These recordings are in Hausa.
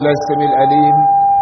السميع العليم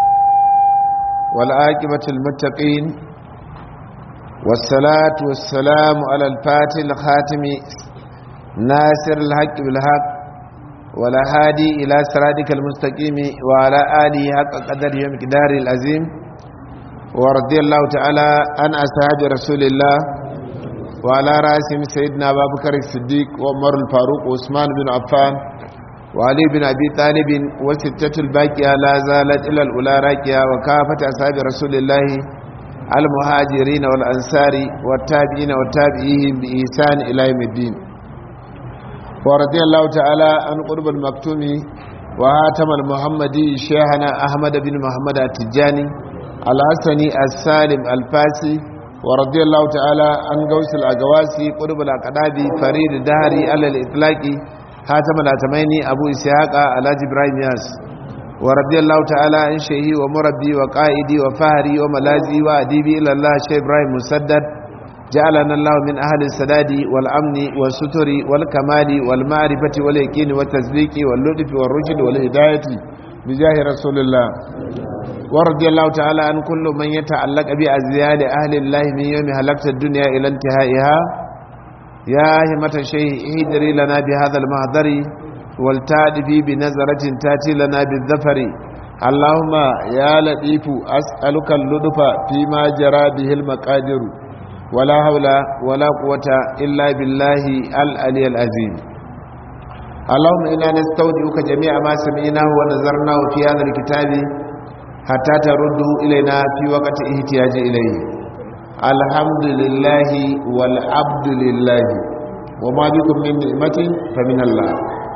والعاقبة المتقين والصلاة والسلام على الفاتح الخاتم ناصر الحق بالحق والهادي إلى صراطك المستقيم وعلى آله حق قدره ومقداره العظيم ورضي الله تعالى عن أصحاب رسول الله وعلى رأسهم سيدنا أبا بكر الصديق وعمر الفاروق وعثمان بن عفان وعلي بن أبي طالب وستة الباقية لا زالت إلى الأولى راكية وكافة أصحاب رسول الله المهاجرين والأنصار والتابعين والتابعين بإحسان إلى يوم الدين ورضي الله تعالى عن قرب المكتوم وهاتم المحمدي شيخنا أحمد بن محمد التجاني الحسني السالم الفاسي ورضي الله تعالى عن غوث الأقواسي قرب الأقدابي فريد الدهري على الإطلاق هاتم الأتميني أبو إسحاق علاج إبراهيم ياس ورضي الله تعالى عن شيخي ومربي وقائدي وفهري وملازي وأديبي إلى الله شيخ إبراهيم مسدد جعلنا الله من أهل السداد والأمن والستر والكمال والمعرفة واليقين والتصديق واللطف والرشد والهداية بجاه رسول الله ورضي الله تعالى عن كل من يتعلق بأزيال أهل الله من يوم هلكت الدنيا إلى انتهائها يا همة الشيخ اهدري لنا بهذا المهدر والتعدفي بنظرة تاتي لنا بالظفر اللهم يا لطيف أسألك اللطف فيما جرى به المقادر ولا حول ولا قوة إلا بالله العلي العظيم اللهم إنا نستودعك جميع ما سمعناه ونظرناه في هذا الكتاب حتى ترده إلينا في وقت احتياج إليه الحمد لله والعبد لله وما بكم من نعمة فمن الله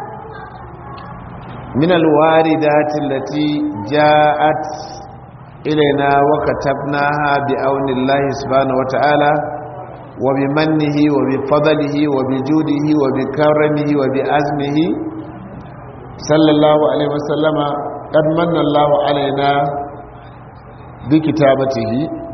من الواردات التي جاءت إلينا وكتبناها بعون الله سبحانه وتعالى وبمنه وبفضله وبجوده وبكرمه وبعزمه صلى الله عليه وسلم قد من الله علينا بكتابته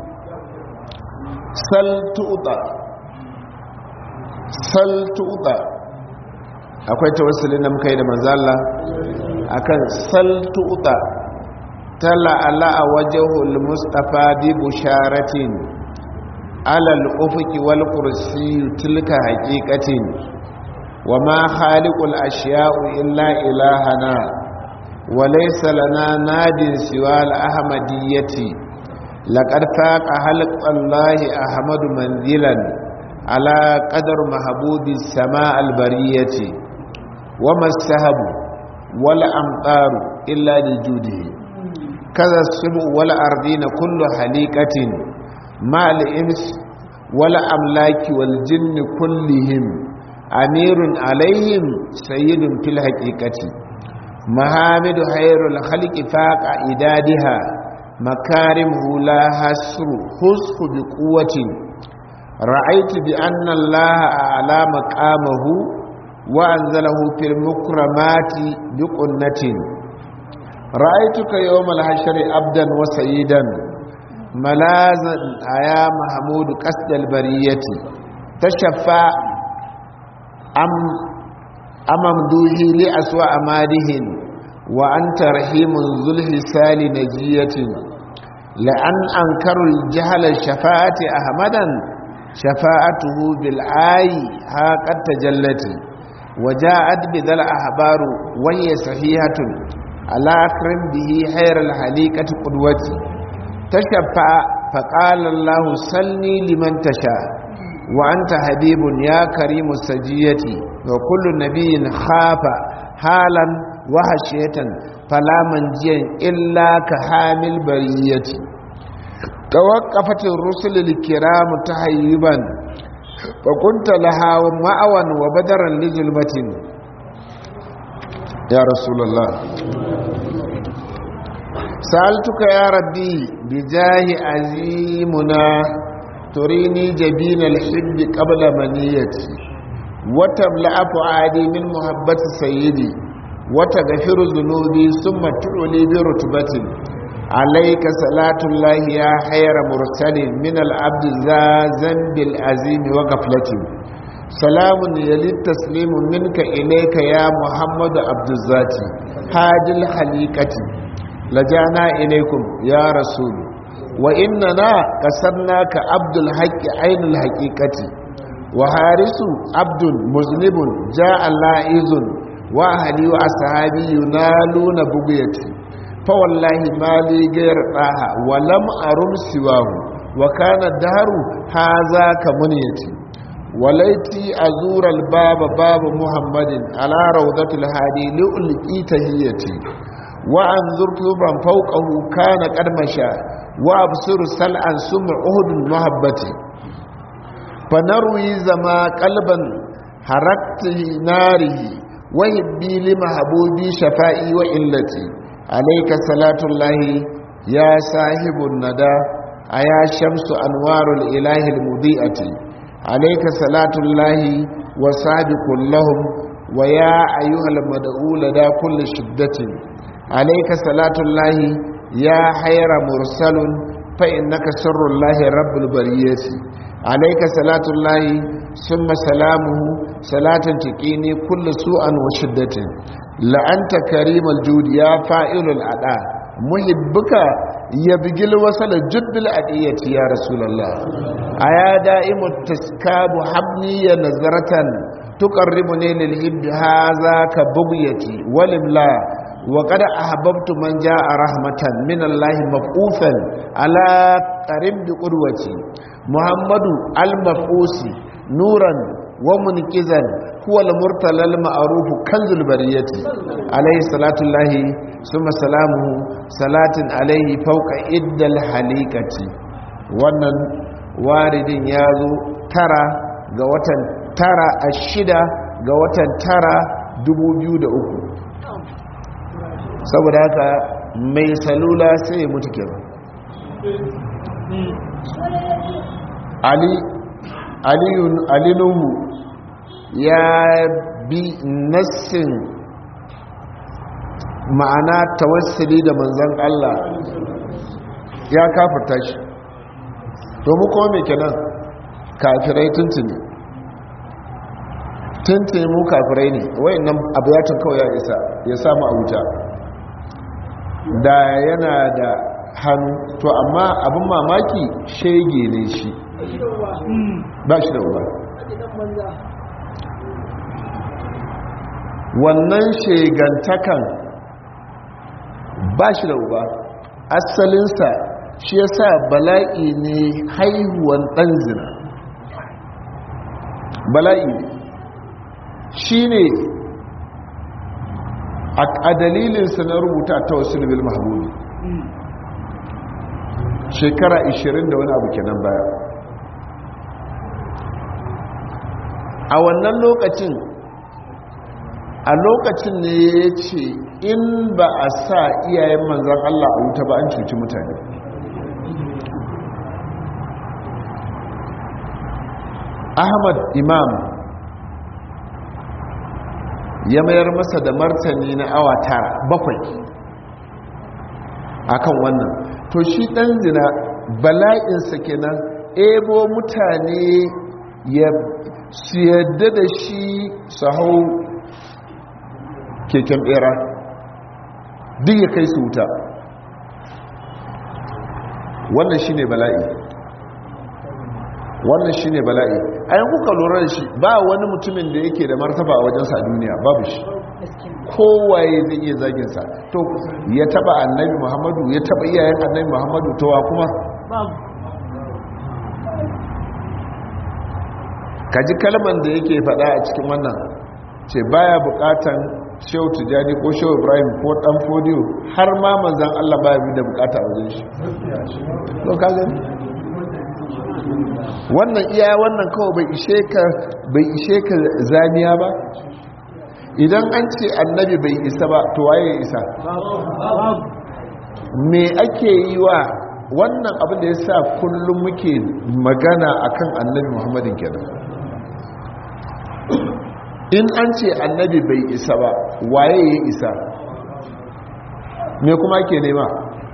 saltuta akwai tawassulin da muka yi da manzala akan saltuta tala ala wajhul mustafa bi busharatin ala al-ufuqi wal kursi tilka haqiqatin wama khaliqul ashya'u illa ilahana wa laysa lana nadin siwa al-ahmadiyyati لقد فاق خلق الله أحمد منزلا على قدر محبوب السماء البرية وما السحب ولا أمطار إلا لجوده كذا السبع ولا أرضين كل حليقة مع الإنس ولا أملاك والجن كلهم أمير عليهم سيد في الحقيقة محامد خير الخلق فاق إدادها مكارمه لا حصر بقوة رأيت بأن الله أعلى مقامه وأنزله في المكرمات بقنة رأيتك يوم الحشر عبدا وسيدا ملازا يا محمود قصد البرية تشفى أممدوه لأسوأ أمادهن وأنت رحيم ذو الحسال نجية لأن أنكروا الجهل الشفاعة أحمدا شفاعته بالآي ها قد تجلت وجاءت بذا الأحبار وهي صحيحة على أكرم به خير الحليقة قدوتي تشفع فقال الله سلني لمن تشاء وأنت حبيب يا كريم السجية وكل نبي خاف حالا وحشية فلا منجيا إلا كحامل برية توقفت الرسل الكرام تحيبا فكنت لها مأوى وبدرا لظلمة يا رسول الله سألتك يا ربي بجاه عزيمنا تريني جبين الحب قبل منيتي وتملأ فؤادي من محبة سيدي وتغفر ذنوبي ثم تعلي برتبة عليك صلاة الله يا خير مرسل من العبد ذا ذنب العظيم وغفلة سلام يلي التسليم منك إليك يا محمد عبد الذات هادي الخليقة lajana ilaikum ya rasul wa innana kasarnaka abdul haqqi ainul haqiqati wa harisu abdul muznibun ja'a la'izun wa ahli wa ashabi yunaluna bughyati fa wallahi ma li ghayr daha wa lam arum siwahu wa kana daru hadha kamuniyati walaiti azura albaba babu muhammadin ala rawdatil hadi li'ulqi tahiyati wa anzurtu ban fawqahu kana qadmasha wa absuru sal'an sum'u uhudul muhabbati fanarwi zama qalban harakti narihi wa hibbi li mahbubi shafa'i wa illati alayka salatullahi ya sahibun nada aya shamsu anwarul ilahil mudiati عليك صلاة الله وسابق لهم ويا أيها المدعو لدى كل شدة عليك صلاة الله يا خير مرسل فإنك سر الله رب البرية عليك صلاة الله ثم سلامه صلاة تقيني كل سوء وشدة لأنت كريم الجود يا فائل الأداء محبك يبقى الوصل جد الأدية يا رسول الله أيا دائم التسكاب حبني نظرة تقربني للحب هذا كبغيتي ولملا وقد أحببت من جاء رحمة من الله مبعوثا على قريب قدوتي محمد المبعوث نورا ومنكزا هو المرتلى المعروف كنز البرية عليه صلاة الله ثم سلامه صلاة عليه فوق إد الحليقة wannan waridin ya zo tara ga watan tara a shida ga watan tara 2003 saboda haka mai salula sai mutu kenan ali nuhu ya bi nassin ma'ana tawassuli da manzon Allah ya kafirta shi to mu kuma me kenan kafirai tuntuni mu kafirai ne wayannan abuyatin kawai ya isa ya samu a wuta da yana da hannu to amma abin mamaki shege ne shi ba shi da uba wannan shegantakan ba shi da uba asalinsa shi ya sa bala'i ne haihuwan ɗan zina bala'i ne shi ne a dalilinsa na rubuta ta wasu bil mahbubi shekara 20 da wani abu kenan baya a wannan lokacin ne ya ce in ba a sa iyayen manzan Allah a wuta ba an cuci mutane Ahmad Imam ya mayar masa da martani na awa 7 akan wannan to shi dan zina bala'insa kenan ebo mutane su yadda da shi su hau keken bera duk ya kai su wuta wannan shine bala'i ayan kuka lura da shi ba wani mutumin da yake da martaba a wajensa a duniya babu shi kowaye zai iya zaginsa to ya taba annabi muhammadu ya taba iyayen annabi muhammadu to wa kuma kaji kalman da yake faɗa a cikin wannan ce baya bukatan shehu tijani ko shehu ibrahim ko dan fodiyo har ma manzan Allah baya bi da bukata a wajen shi to ka gani wannan iya wannan kawai bai ishe ka zaniya ba idan an ce annabi bai isa ba to waye ya isa me ake yi wa wannan abin da ya sa kullum muke magana akan annabi muhammadin kenan in an ce annabi bai isa ba waye ya isa me kuma ke nema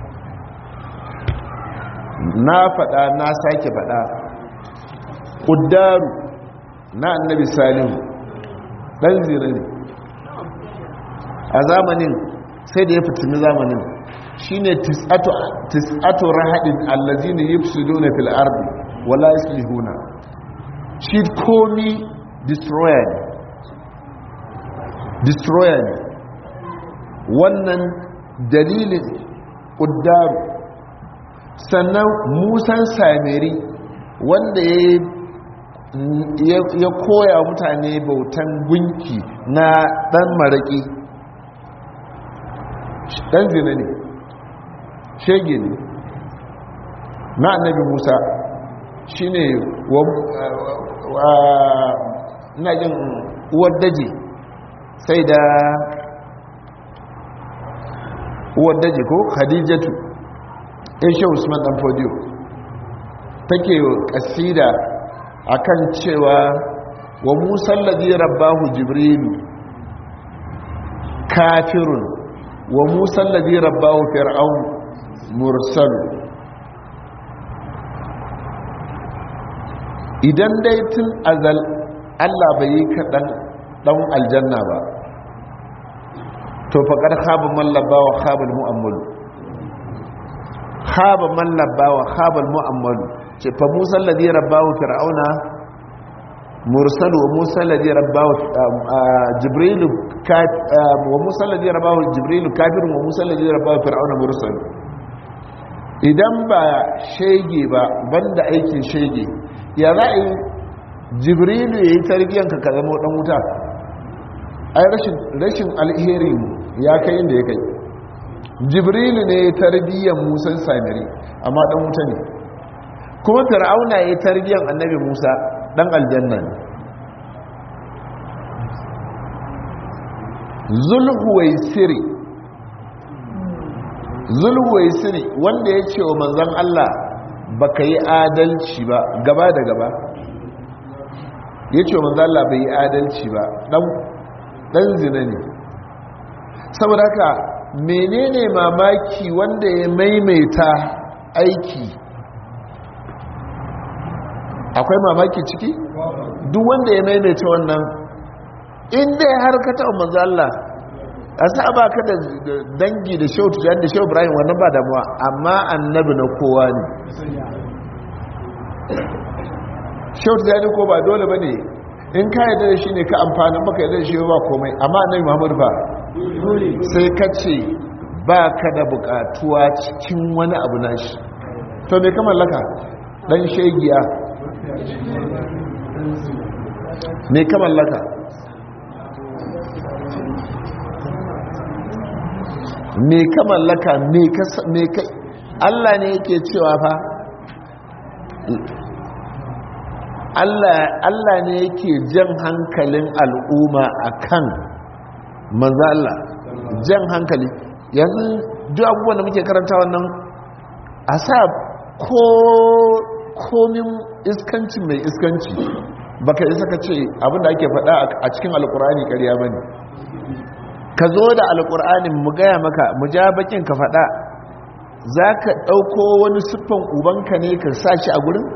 na faɗa na sake faɗa ƙuddaru na annabi salihu ɗan zira ne a zamanin sai da ya fitini zamanin shine tis'atu rahadin allazina yufsiduna fil ardi wala yuslihuna. Shi komi destroyer ne. Wannan dalilin ƙuddaru. Sannan musan samiri wanda ya koya mutane bautan gunki na ɗan maraƙi, ɗan zina ne, shege ne na annabi Musa. Shi ne ina jin uwar daji, sai da uwar daji ko Khadijatu Aisha Usman dan Fodiyo take kasida akan cewa wa Musa alladhi rabbahu Jibril kafirun wa Musa alladhi rabbahu Fir'aun mursal. Idan dai tun azal Allah bai yi ka dan aljanna ba, to faqad khaba man labba wa khaba al-mu'ammal. Khaba man labba wa khaba al-mu'ammal. Ce fa Musa alladhi rabbahu fir'auna mursal wa Musa alladhi rabbahu Jibril wa Musa alladhi rabbahu Jibril kafir wa Musa alladhi rabbahu fir'auna mursal. Idan ba shege ba, banda aikin shege, ya za'i Jibrilu yayi tarbiyanka ka zama dan wuta? Ai rashin alheri ya kai inda ya kai. Jibrilu ne tarbiyan Musa samiri, amma dan wuta ne. Kuma fir'auna yayi tarbiyan annabi Musa, dan aljanna ne. Zulhuwaisiri wanda ya ce wa manzon Allah baka yi adalci ba, gaba da gaba ya ce wa manzon Allah bai yi adalci ba, dan zina ne. Saboda haka menene mamaki wanda ya maimaita aiki? Akwai mamaki ciki? Duk wanda ya maimaita wannan, inda ya harkata wa manzo Allah, a sa ba ka da dangi da shehu tujani da shehu Ibrahim, wannan ba damuwa, amma annabi na kowa ne. Shehu tujani ko ba dole ba ne, in ka yadda da shi ne ka amfani, baka yadda da shi ba komai, amma annabi Muhammadu ba sai ka ce ba ka da bukatuwa cikin wani abu na shi. To me ka mallaka? Dan shegiya me ka mallaka? Me ka mallaka? Me ka Allah ne yake cewa fa, Allah ne yake jan hankalin al'umma akan manzo Allah, jan hankali. Yanzu duk abubuwan da muke karanta wannan, a sa komin iskanci mai iskanci, baka isa ka ce abinda ake faɗa a cikin alkur'ani ƙarya bane. Ka zo da alkur'anin mu gaya maka, mu ja bakin ka faɗa, za ka ɗauko wani siffan ubanka ne ka sa shi a gurin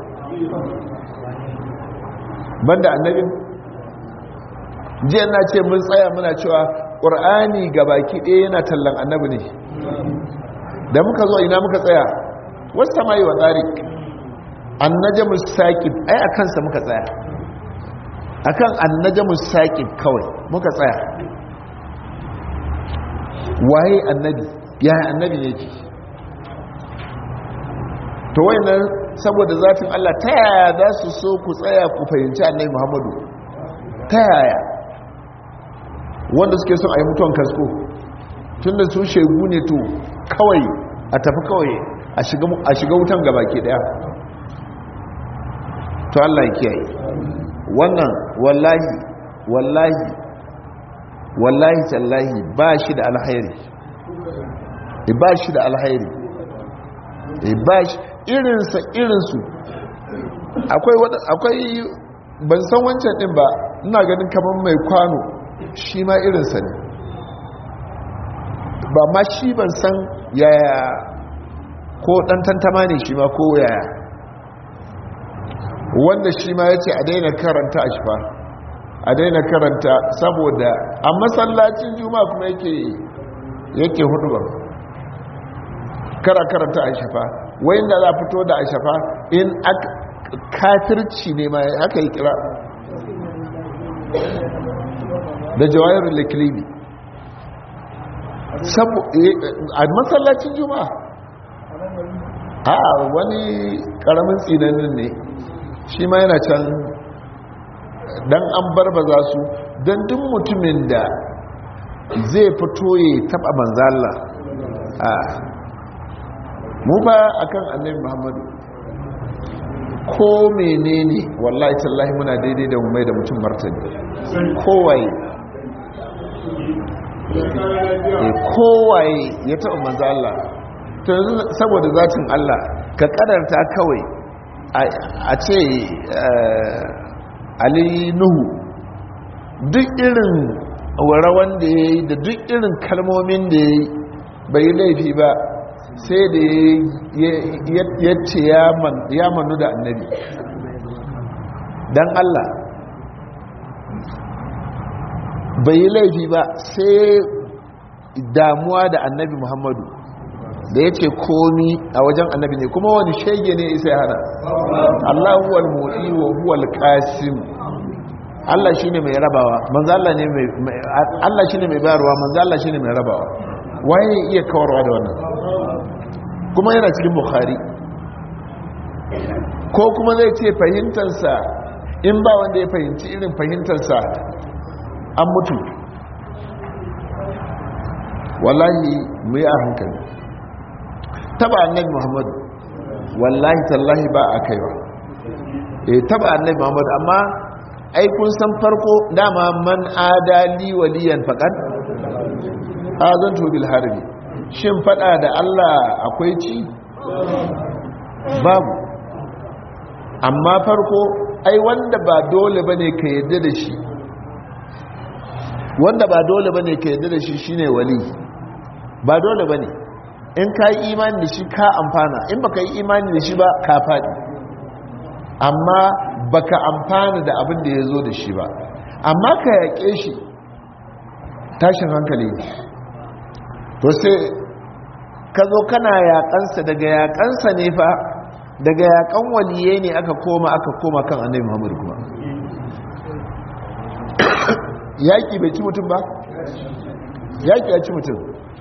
banda annabin? jiya na ce mun tsaya muna cewa ƙur'ani ga baki ɗaya yana tallan annabi ne. Da muka zo ina muka tsaya? wasu samayi wa tsari annajamu saƙib, ai a kansa muka tsaya, akan annajamu saƙib kawai muka tsaya. waye annabi? yaya annabi yake? to wayannan saboda zafin Allah, ta yaya za su so ku tsaya ku fahimci annabi Muhammadu? ta yaya? wanda suke son a yi mutuwan kasko, tunda su shegu ne, to kawai a tafi kawai a shiga wutan gaba ke daya. to Allah ya kiyaye wannan. wallahi tallahi ba shi da alhairi, ba shi da alhairi, ba shi irinsu. akwai ban san wancan din ba, ina ganin kamar mai kwano, shi ma irinsa ne, ba ma shi ban san yaya, ko dan tantama ne shi ma ko yaya, wanda shi ma ya ce a daina karanta a shifa, a daina karanta, saboda a masallacin juma'a kuma yake hudu ba. karanta a shafa wayin da za a fito da a shafa in kafirci ne ma aka yi kira da jawahirul liklimi a masallacin juma'a a wani karamin tsinanin ne shi ma yana can dan an barbaza su don duk mutumin da zai fito ya taba manzala mu ba akan annabi muhammadu ko menene wallahi tallahi muna daidai da mai da mutum martani kowaye ya taba manzala to yanzu saboda zatin Allah ka kadarta kawai a ce Ali Nuhu duk irin rawan da ya yi da duk irin kalmomin da ya yi bai laifi ba sai da ya ce ya manu da annabi don Allah bai yi laifi ba sai damuwa da annabi Muhammadu da ya ce komi a wajen annabi ne kuma wani shege ne isa hana Allah huwal mu'i wa huwal qasim Allah shine mai rabawa manzo Allah ne mai Allah shine mai bayarwa manzo Allah shine mai rabawa waye iya kawarwa da wannan kuma yana cikin Bukhari ko kuma zai ce fahimtarsa in ba wanda ya fahimci irin fahimtarsa an mutu wallahi mu yi a hankali taba annabi muhammadu wallahi tallahi ba a kaiwa taba annabi muhammadu amma ai kun san farko dama man adali waliyan faqat azantu bil harbi shin fada da Allah akwai ci babu amma farko ai wanda ba dole bane ka yadda da shi wanda ba dole bane ka yadda da shi shine wali ba dole bane in ka yi imani da shi ka amfana in baka yi imani da shi ba ka faɗi amma baka amfana da abin da ya zo da shi ba amma ka yaƙe shi tashin hankali ne to sai ka zo kana yaƙansa daga yaƙansa ne fa daga yaƙan waliye ne aka koma kan annabi muhammadu kuma yaƙi bai ci mutum ba yaƙi ya ci mutum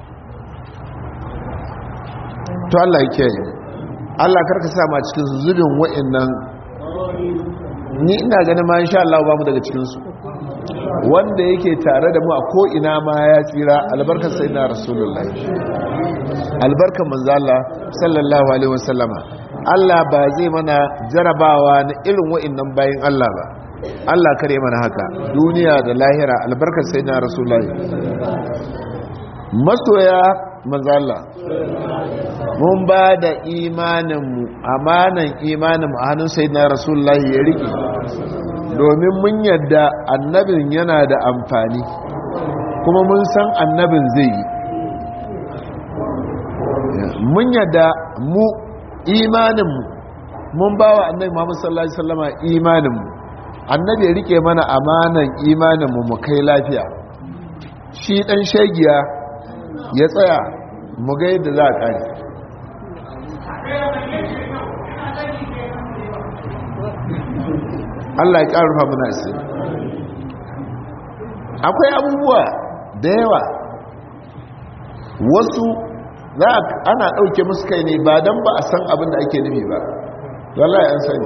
to Allah ya kiyaye Allah karka sa ma cikin su zubin wa'annan ni ina ganin ma insha Allah ba mu daga cikin su wanda yake tare da mu a ko ina ma ya tsira albarkar sayyidina rasulullahi albarkar manzo Allah sallallahu alaihi wasallama Allah ba zai mana jarabawa na irin wa'annan bayin Allah ba Allah kare mana haka duniya da lahira albarkar sayyidina rasulullahi masoya manzo Allah mun ba da imaninmu amanan imaninmu a hannun sayyidina rasulullahi ya riƙe domin mun yadda annabin yana da amfani kuma mun san annabin zai yi mun yadda mu imaninmu mun ba wa annabi Muhammad sallallahu alaihi wasallama imaninmu annabi ya riƙe mana amanan imaninmu mu kai lafiya shi dan shegiya ya tsaya mu ga yadda za a ƙare Allah ya ƙarfa muna isi akwai abubuwa da yawa wasu ana ɗauke musu kai ne ba don ba a san abin da ake nufi ba wallahi an sani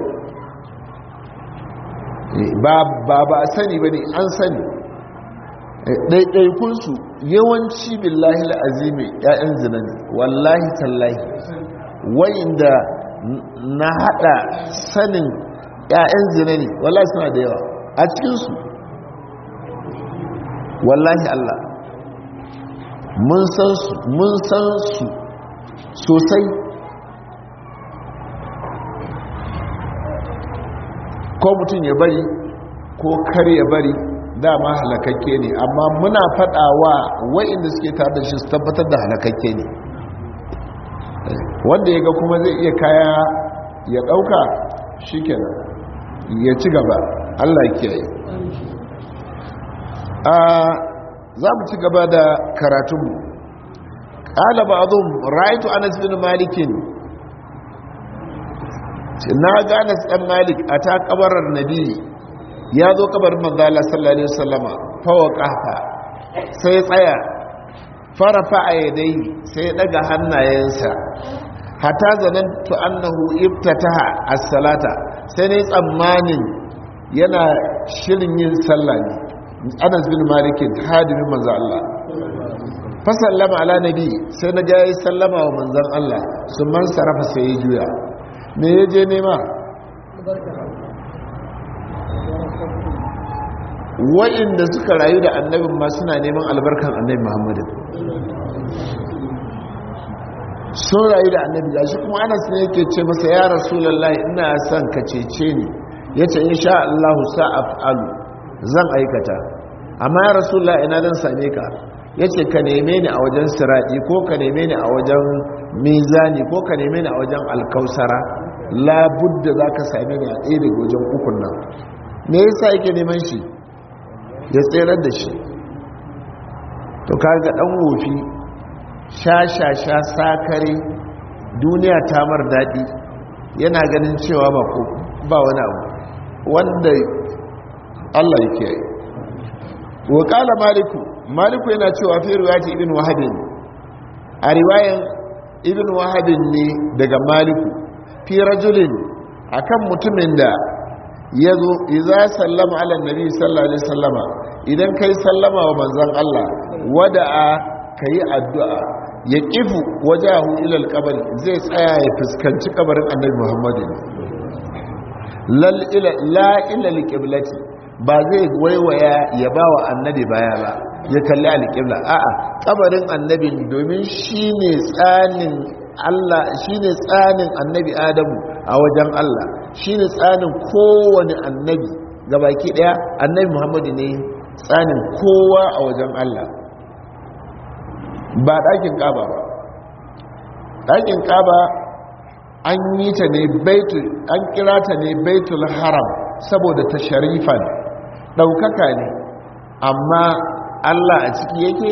ba a sani ba ne an sani ɗaiɗaikunsu yawanci billahi la'azimi ‘ya'yan zina ne wallahi tallahi wa'inda na haɗa sanin ‘ya'yan zina ne wallahi suna da yawa a cikinsu wallahi Allah mun san su sosai ko mutum ya bari ko kar ya bari dama halakakke ne amma muna fadawa wa'inda suke tare da shi su tabbatar da halakakke ne wanda ya ga kuma zai iya kaya ya dauka shikenan ya ci gaba Allah ya kiyaye za mu ci gaba da karatunmu qala ba'dhum ra'aytu Anas bin Malik na ga Anas dan Malik ata kabarar nabi ya zo kabarin manzo Allah sallallahu alaihi wasallama fa waqafa sai tsaya farafa yadai sai daga hannayensa hatta zanantu annahu iftataha as-salata sai ne tsammanin yana shirin yin sallah ne. Anas bin Malik hadimin manzo Allah fa sallama ala nabi sai na ga yi sallama wa manzon Allah sun man sarafa sai ya juya me yaje nema wa'inda suka rayu da annabin ma suna neman albarkan annabi Muhammad sun rayu da annabi gashi kuma Anas ne yake ce masa ya rasulullahi ina son ka cece ni yace insha Allah sa'afalu zan aikata amma ya rasulullahi ina dan same ka yace ka neme ni a wajen sirati ko ka neme ni a wajen mizani ko ka neme ni a wajen alkausara la budda zaka same ni a ɗaya daga wajen ukun nan me yasa yake neman shi ya tsere da shi to kaga dan wofi sha sakare duniya ta mar daɗi yana ganin cewa ba wani abu wanda Allah yake yi wa qala maliku yana cewa fi riwayati ibn wahab a riwayan ibn wahab ne daga maliku fi rajulin akan mutumin da yazo idza sallama ala nabi sallallahu alaihi wasallama idan kai sallama wa manzon Allah wada'a kai addu'a ya kifu wajahu ila alqabr zai tsaya ya fuskanci kabarin annabi Muhammad la ila alqiblati ba zai waiwaya ya bawa annabi baya ba ya kalli alqibla a'a kabarin annabi domin shine tsanin Allah shine tsanin annabi Adamu a wajen Allah shine tsanin kowane annabi gabaki daya annabi Muhammad ne tsanin kowa a wajen Allah ba ɗakin ƙaba ba ɗakin ƙaba an yi ta ne an kira ta ne baitul haram saboda ta sharifan ɗaukaka ne amma Allah a ciki yake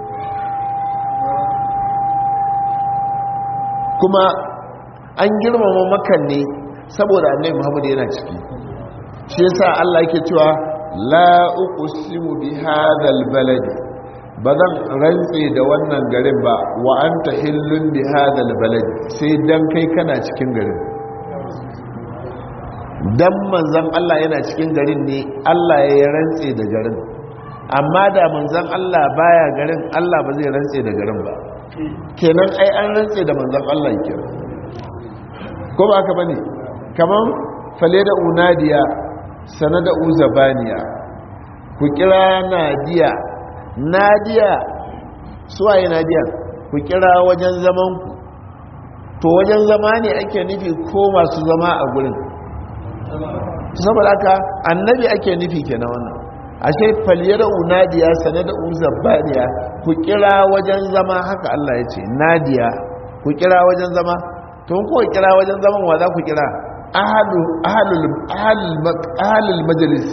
kuma an girmama makan ne saboda annabi Muhammad yana ciki shi yasa Allah yake cewa la uqsimu bi hadhal baladi ba zan rantse da wannan garin ba wa anta hillun bi hadhal baladi sai dan kai kana cikin garin dan manzon Allah yana cikin garin ne Allah ya rantse da garin amma da manzon Allah baya garin Allah ba zai rantse da garin ba kenan ai an rantse da manzon Allah kenan ko ba haka bane kaman fale da unadiya sanada uzabaniya ku kira nadiya suwaye nadiya ku kira wajen zaman ku to wajen zama ne ake nufi ko masu zama a gurin saboda haka annabi ake nufi kenan wannan ashe faliyar unadiya sanada uzabaniya ku kira wajen zama haka Allah ya ce nadiya ku kira wajen zama to ko kira wajen zaman wa za ku kira ahalul majalis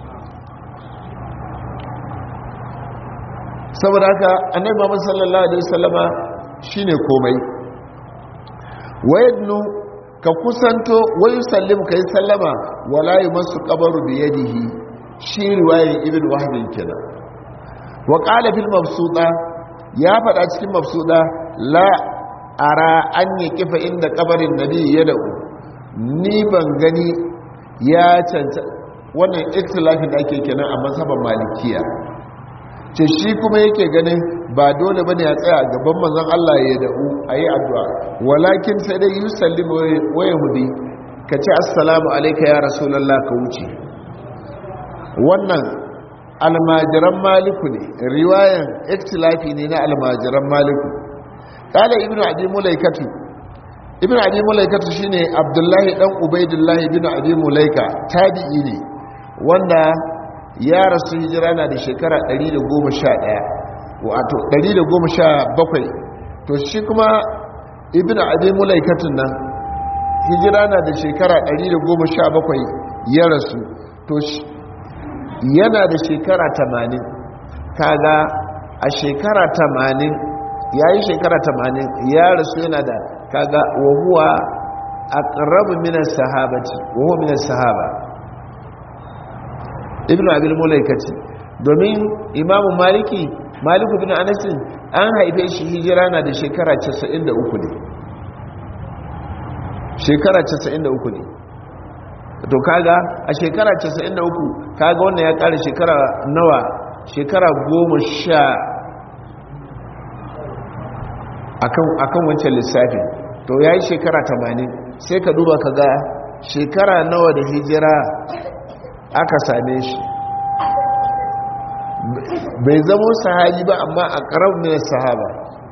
saboda haka annabi Muhammad sallallahu alaihi wasallama shine komai wayadnu ka kusanto wayu sallimu kai sallama wala yumassu qabru bi yadihi shi riwayar ibn wahb kenan wa qala fil mabsuda ya fada cikin mabsuda la ara an yakifa inda kabarin nabi ya da'u ni ban gani ya canta wannan ikhtilafin da ake kenan a mazhaban malikiya ce shi kuma yake ganin ba dole bane ya tsaya gaban manzon Allah ya da'u ayi addu'a walakin sai dai yusallimu wa yahudi kace assalamu alayka ya rasulullah ka wuce wannan almajiran maliku ne riwayan ikhtilafi ne na almajiran maliku qala ibnu abi mulaikatu ibn abi mulaikatu shine abdullahi dan ubaidullahi ibn abi mulaika tabi'i ne wanda ya rasu hijira na da shekara 111 wato 117 to shi kuma ibn abi mulaikatun nan hijira na da shekara 117 ya rasu to yana da shekara 80 kaga a shekara 80 yayi shekara 80 ya rasu yana da kaga wa huwa aqrabu min as-sahabati wa huwa min as-sahaba ibnu abil mulaikati domin imamu maliku bin anas an haife shi hijira na da shekara 93 ne shekara 93 ne to kaga a shekara 93 kaga wannan ya kare shekara nawa shekara 10 akan wancan lissafin to yayi shekara 80 sai ka duba kaga shekara nawa da hijira aka same shi bai zamo sahabi ba amma a ƙarar min sahaba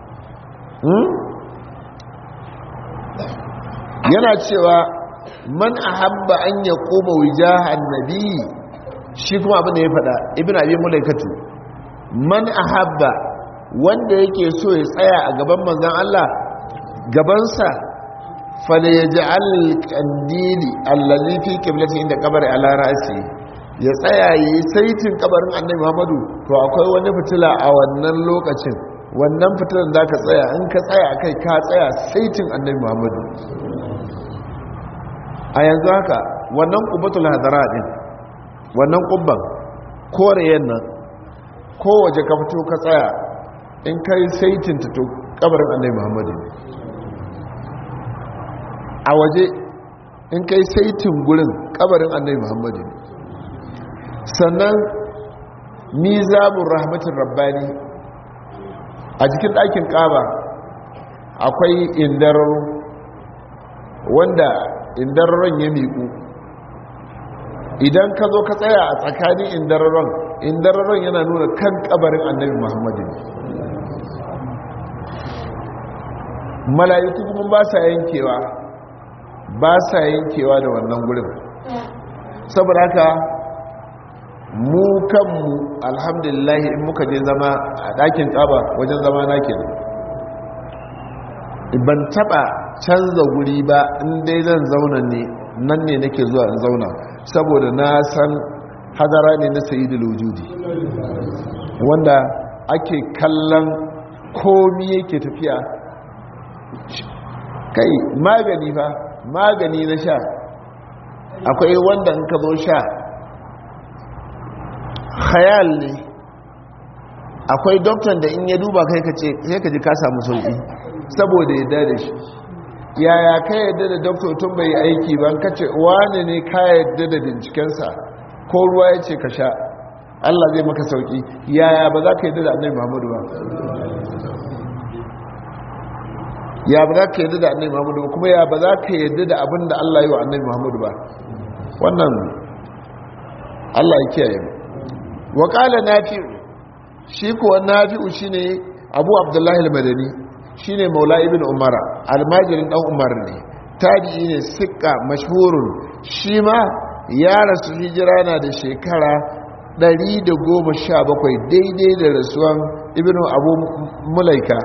yana cewa man ahabba an ya koma wijahan nabi shi kuma abin da ya faɗa ibn abi mulaikatu man ahabba wanda yake so ya tsaya a gaban manzon Allah gabansa fala yaj'al qandili allazi fi qiblati inda qabri ala ra'si ya tsaya yi saitin kabarin annabi Muhammadu to akwai wani fitila a wannan lokacin wannan fitilan da ka tsaya in ka tsaya kai ka tsaya saitin annabi Muhammadu a yanzu haka wannan qubbatul hadara din wannan qubban koreyen nan kowace ka fito ka tsaya in kai saitin to kabarin annabi Muhammadu a waje in kai saitin gurin kabarin annabi Muhammadu sannan mizabur rahmatin rabbani a cikin ɗakin ƙaba akwai indararo wanda indararon ya miƙu idan ka zo ka tsaya a tsakanin indararon yana nuna kan ƙabarin annabi muhammadu mala'iku kuma ba sa yankewa da wannan gurin saboda haka mu kanmu alhamdulillah in muka je zama a ɗakin ƙaba wajen zama na kenan ban taɓa canza guri ba inda zan zauna ne nan ne nake zuwa in zauna saboda na san hadara ne na sayyidul wujudi wanda ake kallon komi yake tafiya kai magani na sha akwai wanda in ka zo sha khayal ne akwai doktor da in ya duba kai ka ji ka samu sauki saboda yadda da shi yaya ka yadda da doktor tun bai aiki ba ka ce wane ne ka yadda da bincikensa ko ruwa ya ce ka sha Allah zai maka sauki yaya ba za ka yadda da annabi Muhammadu ba ya ba za ka yadda da annabi Muhammadu ba kuma ya ba za ka yadda da abin da Allah yi wa annabi Muhammadu ba wannan Allah ya kiyaye mu wa qala nafi'u shi kuwa nafi'u shine Abu Abdullah al-Madani shine Maula ibn Umar almajirin dan Umar ne tabi'i ne sikka mashhurun shi ma ya rasu hijira na da shekara 117 daidai da rasuwan ibn Abu Mulaika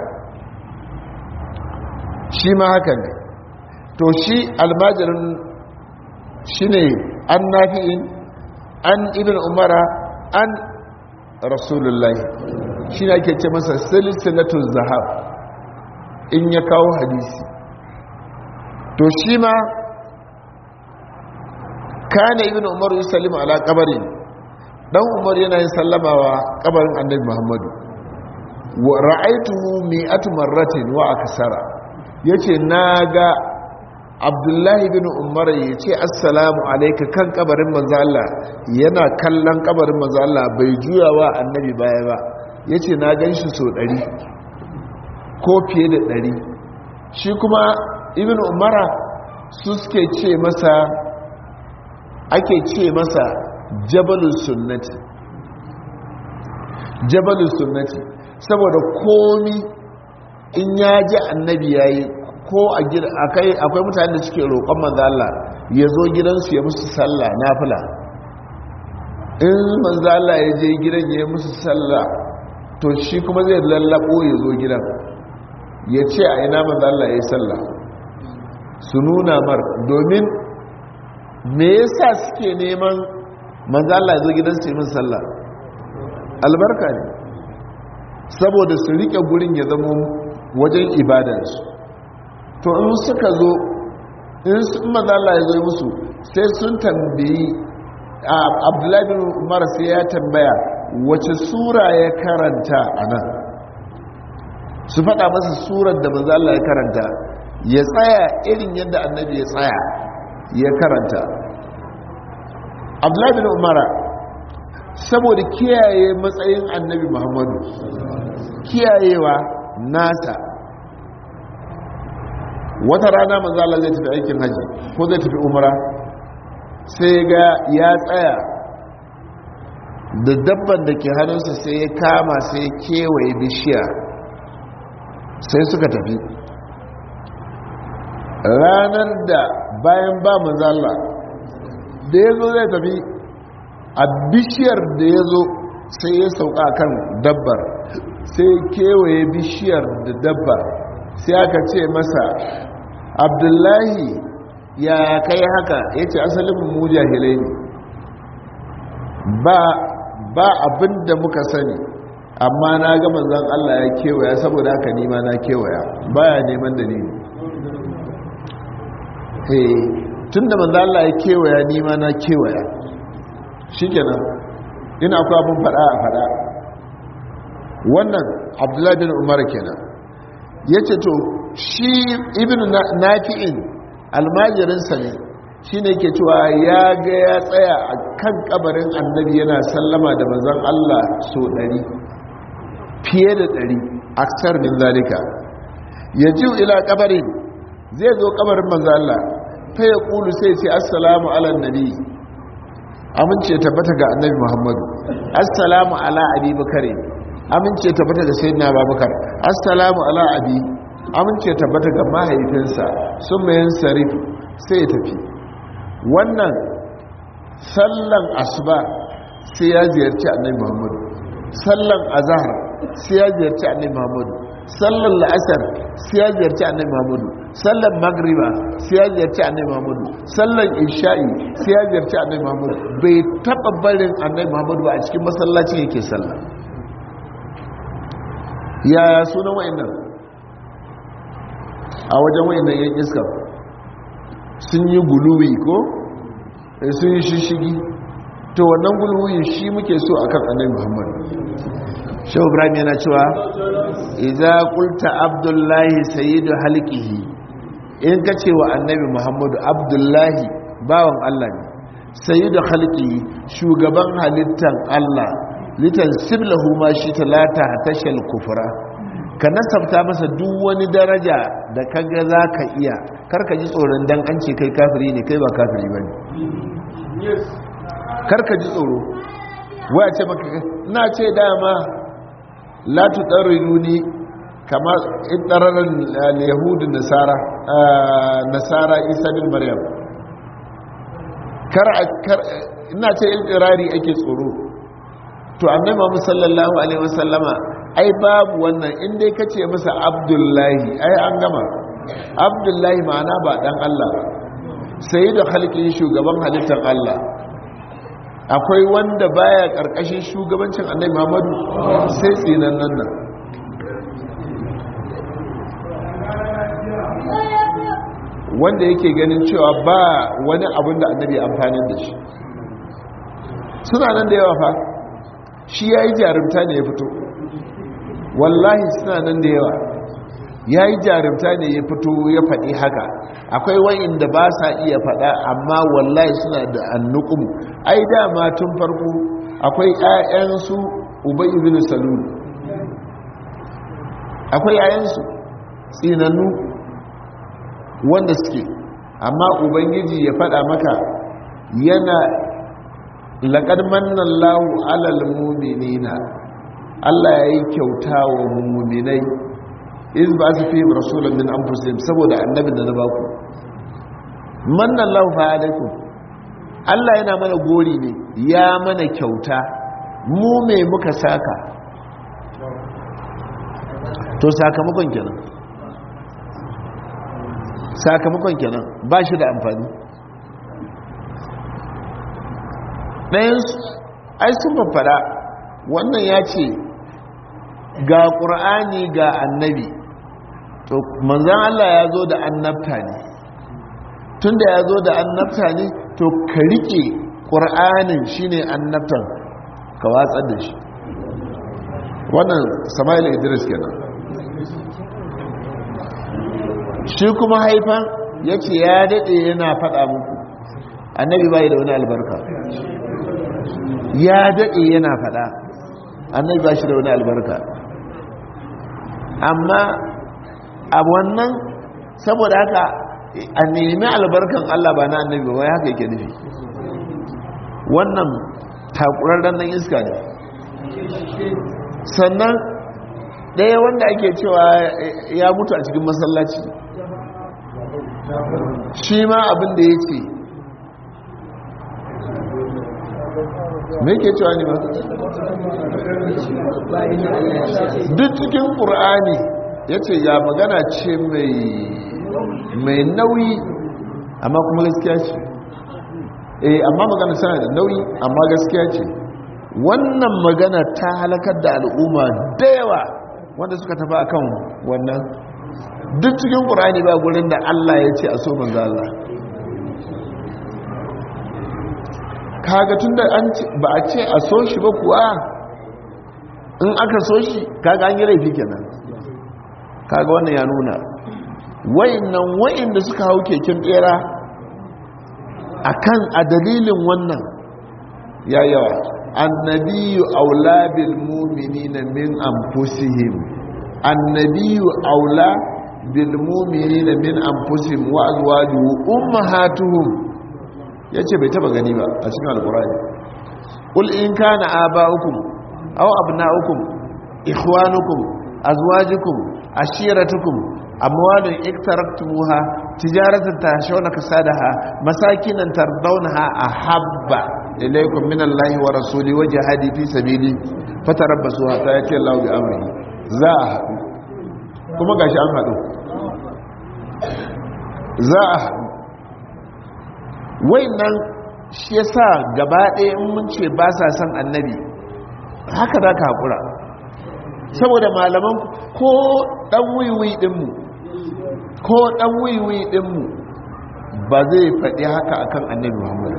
shi ma haka ne to shi almajirin shine an nafi'in an ibn Umara an rasulullahi shi ne ake ce masa silsilatun zahab in ya kawo hadisi to shi ma kana ibn umar yusallimu ala qabarin dan umar yana yin sallamawa kabarin annabi muhammadu wa ra'aytuhu mi'atu marratin wa aksara yace naga abdullahi bin umar yace assalamu alayka kan kabarin manzo Allah yana kallon kabarin manzo Allah bai juyawa annabi baya ba yace na ganshi so 100 ko fiye da 100 shi kuma ibn umara su suke ce masa ake ce masa jabalus sunnati saboda komi in ya ji annabi yayi ko a gida akwai mutane da suke roƙon manzo Allah ya zo gidansu ya musu sallah nafila in manzo Allah ya je gidan ya musu sallah to shi kuma zai lallabo ya zo gidan ya ce a ina manzo Allah ya yi sallah su nuna mar domin me yasa suke neman manzo Allah ya zo gidan su yi musu sallah albarka ne saboda su rike gurin ya zama wajen ibadarsu. To in suka zo in mazala ya zo musu sai sun tambayi abdullahi bin umar sai ya tambaya wace sura ya karanta a nan, su faɗa masa surar da mazala ya karanta, ya tsaya irin yadda annabi ya tsaya ya karanta. Abdullahi bin umar saboda kiyaye matsayin annabi muhammadu, kiyayewa nasa, wata rana manzala zai tafi aikin haji ko zai tafi umara, sai ga ya tsaya da dabban da ke hannunsa sai ya kama sai kewaye bishiya sai suka tafi. Ranar da bayan ba manzala da ya zo zai tafi a bishiyar da ya zo sai ya sauka kan dabbar sai kewaye bishiyar da dabbar, sai aka ce masa abdullahi ya kai haka, ya ce asalin mu jahilai ne, ba abin da muka sani, amma na ga manzon Allah ya kewaya saboda haka nima na kewaya, baya neman dalili. Tun da manzon Allah ya kewaya nima na kewaya, shikenan ina akwai abin fada a fada. Wannan abdullahi bin umar kenan. Ya ce to shi ibn nafi'in almajirinsa ne, shi ne ke cewa ya ga ya tsaya a kan kabarin annabi yana sallama da manzon Allah so 100, fiye da 100, aksar min zalika. Ya ji ila kabarin, zai zo kabarin manzon Allah fa ya kulu sai ce assalamu ala nabi, amince tabbata ga annabi muhammadu, assalamu ala abi bakari, amince tabbata ga sayyidina babakar, assalamu ala abi, amince tabbata ga mahaifinsa, sun mayan sarifu sai ya tafi. Wannan sallan asuba sai ya ziyarci annabi muhammadu, sallan azhar sai ya ziyarci annabi muhammadu, sallan la'asar sai ya ziyarci annabi muhammadu, sallan magriba sai ya ziyarci annabi muhammadu, sallan isha'i sai ya ziyarci annabi muhammadu. Bai taba barin annabi muhammadu ba, a cikin masallaci yake sallah. Yaya sunan wa'annan a wajen wa'annan yan iska? Sun yi guluwi ko sun yi shishigi. To wannan guluwi shi muke so akan annabi muhammadu. Shehu Ibrahim yana cewa idza qulta abdullahi sayyidu halqihi, in ka ce wa annabi muhammadu abdullahi bawan Allah ne, sayyidu halqihi shugaban halittan Allah, litan siblahu ma shi talata tashal kufra, ka nasabta masa duk wani daraja da kaga zaka iya, karka ji tsoron dan an ce kai kafiri ne, kai ba kafiri bane. Karka ji tsoro waya ce maka ina ce dama la tudarruni kama iddararan al-yahud nasara isa bin maryam, kar ina ce idrari ake tsoro. To annabi Muhammad sallallahu alaihi wasallama ai babu wannan, in dai kace masa abdullahi ai an gama. Abdullahi ma'ana ba dan Allah ba, sayyidu khalqi shugaban halittar Allah. Akwai wanda baya karkashin shugabancin annabi Muhammadu sai tsinan nan. Wanda yake ganin cewa ba wani abin da annabi amfanin da shi, suna nan da yawa fa. Shi ya yi jarumta ne ya fito, wallahi suna nan da yawa. Ya yi jarumta ne ya fito ya faɗi haka. Akwai wa'inda ba sa iya faɗa, amma wallahi suna da annukum. Ai dama tun farko akwai 'ya'yansu Ubay ibn Salul, akwai 'ya'yansu tsinannu wanda suke, amma ubangiji ya faɗa maka yana laƙar mannan lahu alal muminina, Allah ya yi kyauta wa muminai, iz ba su fi rasulun min anfusihim, saboda annabin da na baku. Mannan lahu fa alaikum, Allah yana mana gori ne, ya mana kyauta, mu me muka saka? To sakamakon kenan, sakamakon kenan ba shi da amfani. ɗayansu ai sun faffada, wannan ya ce ga ƙur'ani ga annabi, to manzan Allah ya zo da annabta ne tunda ya zo da annabta ne to ka rike ƙur'anin shine annabtan ka watsar da shi wannan Sama'il Idris kenan shi kuma haifan yace ya dade yana faɗa muku annabi bai da wani albarka ya dade yana faɗa annabi ba shi da wani albarka amma a wannan saboda haka a nemi albarkan Allah ba na annabi ba haka yake nufi wannan takurarren nan iska ne sannan ɗaya wanda ake cewa ya mutu a cikin masallaci shi ma abin da ya ce me ke cewa ne ba duk cikin ƙur'ani ya ce ya magana ce mai nauyi amma kuma gaskiya ce amma magana sana da nauyi amma gaskiya ce wannan magana ta halakar da al'umma da yawa wanda suka tafi akan wannan duk cikin ƙur'ani ba gurin da Allah ya ce a so manzo Allah kaga tunda ba a ce a so shi ba kuwa in aka so shi kaga an yi laifi kenan kaga wannan ya nuna wa'inda suka hau keken tsera akan a dalilin wannan ya yawa annabiyu aula bil mu'minina min anfusihim annabiyu aula bil mu'minina min anfusihim wa azwajuhum ummahatuhum yace bai taba gani ba a cikin alqur'ani qul in kana aba'ukum aw abna'ukum ikhwanukum azwajukum ashiratukum amwalun iktaraktumuha tijaratan tashawna kasadaha masakinan tardawnaha ahabba ilaykum minallahi wa rasuli wa jihadi fi sabili fatarabbasu hatta yati Allahu bi amrihi za a haɗu kuma gashi an haɗu za a haɗu wayannan shi yasa gaba ɗaya in mun ce ba sa son annabi haka za ka haƙura saboda malaman ko ɗan wiwi ɗinmu ba zai faɗi haka akan annabi Muhammad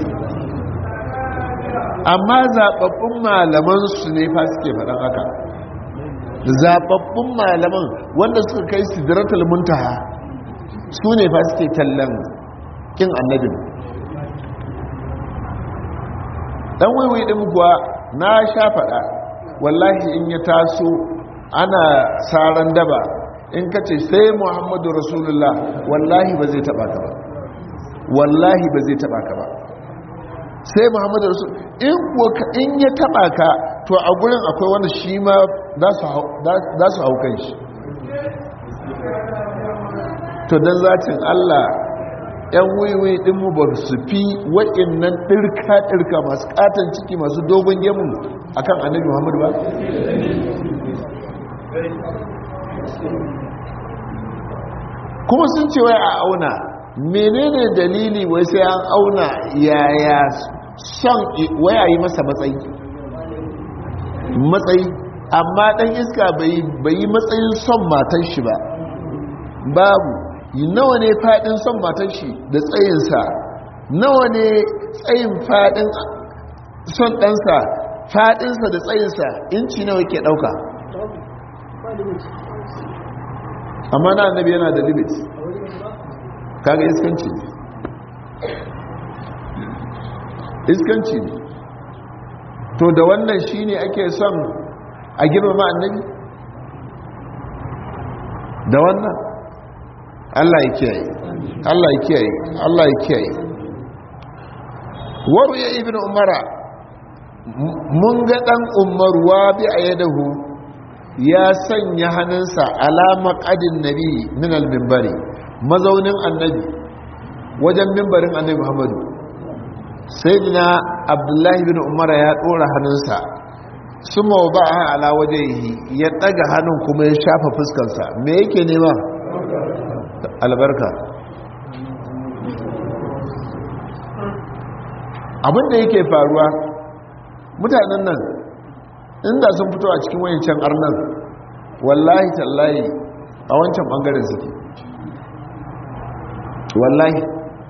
amma zaɓaɓɓun malaman su ne fa suke faɗan haka zaɓaɓɓun malaman wanda suka kai sidratul muntaha su ne fa suke tallan kin annabin ɗan wiwi ɗin kuwa na sha faɗa wallahi in ya taso ana saran daba in ka ce sai Muhammadu Rasulullah wallahi ba zai taɓa ka ba wallahi ba zai taɓa ka ba sai Muhammadu Rasulullah in ya taɓa ka to a gurin akwai wanda shi ma za su hau kan shi to don zacin Allah yan wiwi dinmu ba su fi waɗannan ɗirka masu ƙaton ciki masu dogon gemu akan annabi Muhammadu ba kuma sun ce wai a auna menene dalili wai sai an auna yaya son wai a yi masa matsayi amma ɗan iska bai yi matsayin son matan shi ba babu nawa ne faɗin son matan shi da tsayinsa nawa ne tsayin faɗin son ɗansa faɗinsa da tsayinsa inci nawa ke ɗauka amma na annabi yana da limit kaga iskanci ne to da wannan shine ake son a girmama annabi da wannan Allah ya kiyaye Allah ya kiyaye Allah ya kiyaye waru ya ibnu umara mun ga dan umar wa bi ayadahu ya sanya hannunsa alama qadin nabi min al-minbari mazaunin annabi wajen minbarin annabi Muhammadu sayyidina abdullahi bin umara ya dora hannunsa suma ba'a ala wajhihi ya daga hannun kuma ya shafa fuskarsa me yake nema albarka abinda yake faruwa mutanen nan inda sun fito a cikin wayancan arnan wallahi tallahi a wancan bangaren suke wallahi.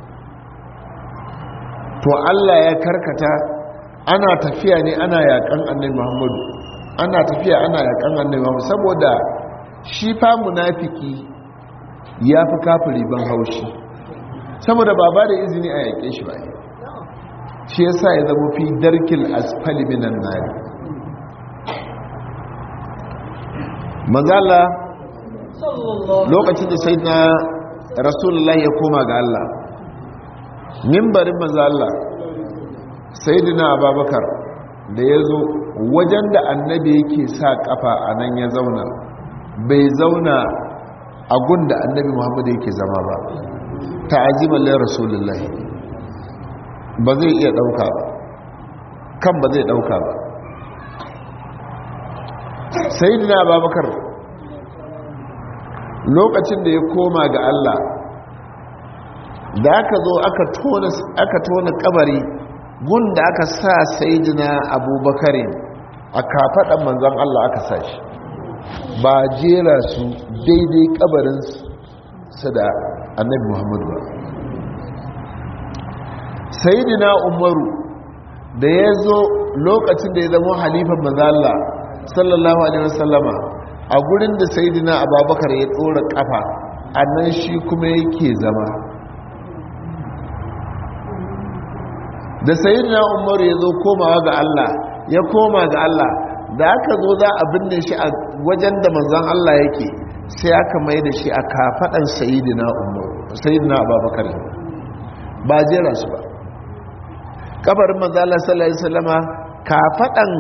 to Allah ya karkata, ana tafiya ne ana yakan annabi Muhammadu, ana tafiya ana yakan annabi Muhammadu, saboda shi fa munafiki ya fi kafiri ban haushi, saboda ba da izini a yake shi ba, shi yasa ya zama fi darkil asfali minan nari. manzala lokacin da sayyidina Rasulullah ya koma ga Allah, mimbarin manzala sayyidina Abubakar da ya zo wajen da annabi yake sa kafa a nan ya zauna, bai zauna a gun da annabi Muhammad yake zama ba, ta'aziman lai Rasulullahi. ba zai iya dauka ba, kan ba zai dauka ba. sayyidina Abubakar lokacin da ya koma ga Allah, da aka zo aka tona kabari gun da aka sa sayyidina Abubakar a kafadan manzon Allah aka sa shi, ba jera su daidai kabarin su da annabi Muhammadu ba. sayyidina Umaru da ya zo lokacin da ya zama halifan manzon Allah sallallahu alaihi wasallama, a gurin da sayyidina Abubakar ya tsora kafa a nan shi kuma yake zama. da sayyidina Umaru ya zo komawa ga Allah, ya koma ga Allah, da aka zo za a binne shi a wajen da manzon Allah yake, sai aka mai da shi a kafadan sayyidina Abubakar, ba jera su ba. kabarin manzon Allah sallallahu alaihi wasallama kafadan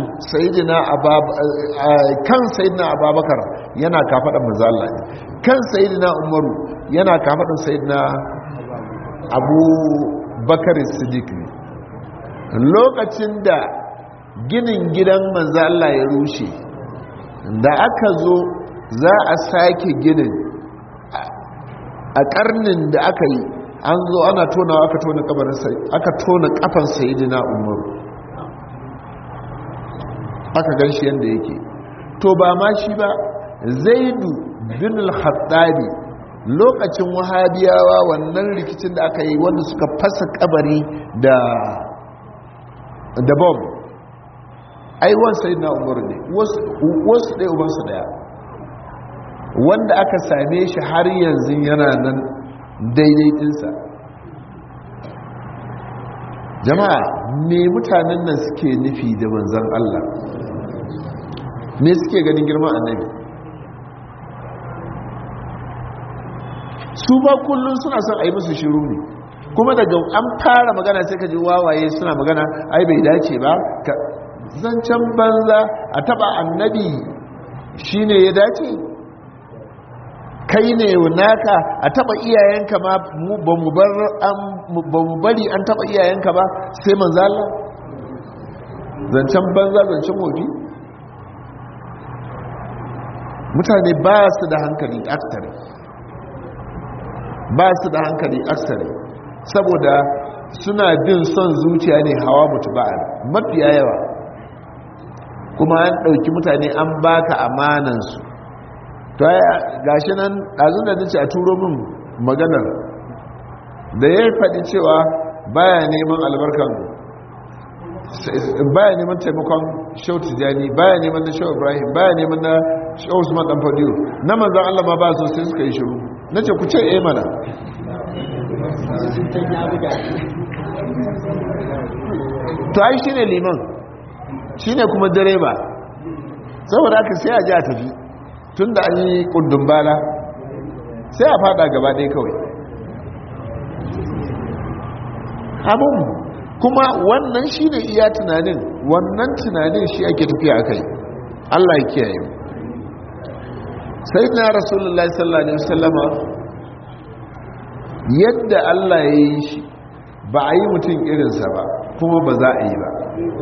kan sayyidina Abubakar yana kafadan manzon Allah ne, kan sayyidina Umaru yana kafadan sayyidina Abubakar Siddiq ne. lokacin da ginin gidan manzon Allah ya rushe, da aka zo za a sake ginin a karnin da aka yi, an zo ana tonawa, aka tona kabarin sai aka tona kafan sayyidina Umaru, aka ganshi yanda yake. to ba ma shi ba, Zaidu bin al-Khattabi lokacin wahabiyawa, wannan rikicin da aka yi wanda suka fasa kabari da bom, aiwan sayyidina Umaru ne, wasu ɗaya ubansu ɗaya, wanda aka same shi har yanzu yana nan daidai ɗinsa. jama'a, me mutanen nan suke nufi da manzan Allah? me suke ganin girman annabi? su ba kullum suna son a yi musu shiru ne, kuma daga an fara magana sai ka ji wawaye suna magana, ai bai dace ba, zancen banza. a taba annabi shine ya dace? kai ne naka a taba iyayenka ma ba mu bari an taba iyayenka ba, sai manzo Allah? zancen banza, zancen wofi. mutane ba su da hankali aksari, ba su da hankali aksari, saboda suna bin son zuciya ne, hawa mutuba'a mafiya yawa. kuma an ɗauki mutane an baka amanansu. to gashi nan ɗazun da nace a turo min maganar da ya faɗi cewa baya neman albarkan, baya neman taimakon Shehu Tijani, baya neman na Shehu Ibrahim, baya neman na Shehu Usman dan Fodiyo, na manzon Allah ma ba so, sai suka yi shiru. nace ku ce mana. to ai shine liman, shine kuma direba, saboda haka sai a ji a tafi. tun da an yi kundin bala sai a fada gaba ɗaya kawai abin. kuma wannan shi ne iya tunanin, wannan tunanin shi ake tafiya a kai. Allah ya kiyaye. sai na Rasulullah sallallahu alaihi wasallama, yadda Allah ya yi shi ba a yi mutum irinsa ba, kuma ba za a yi ba.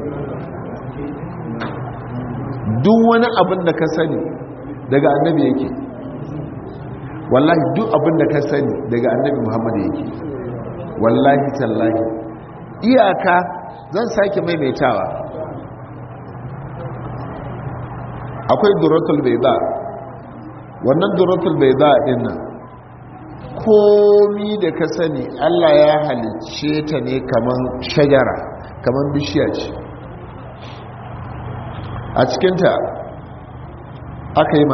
duk wani abin da ka sani daga annabi yake, wallahi duk abin da ka sani daga annabi Muhammad yake, wallahi tallahi. iyaka zan sake maimaitawa, akwai duratul bayda wannan duratul bayda din nan komi da ka sani Allah ya halicce ta ne kaman shajara, kaman bishiya ce. A cikinta aka yi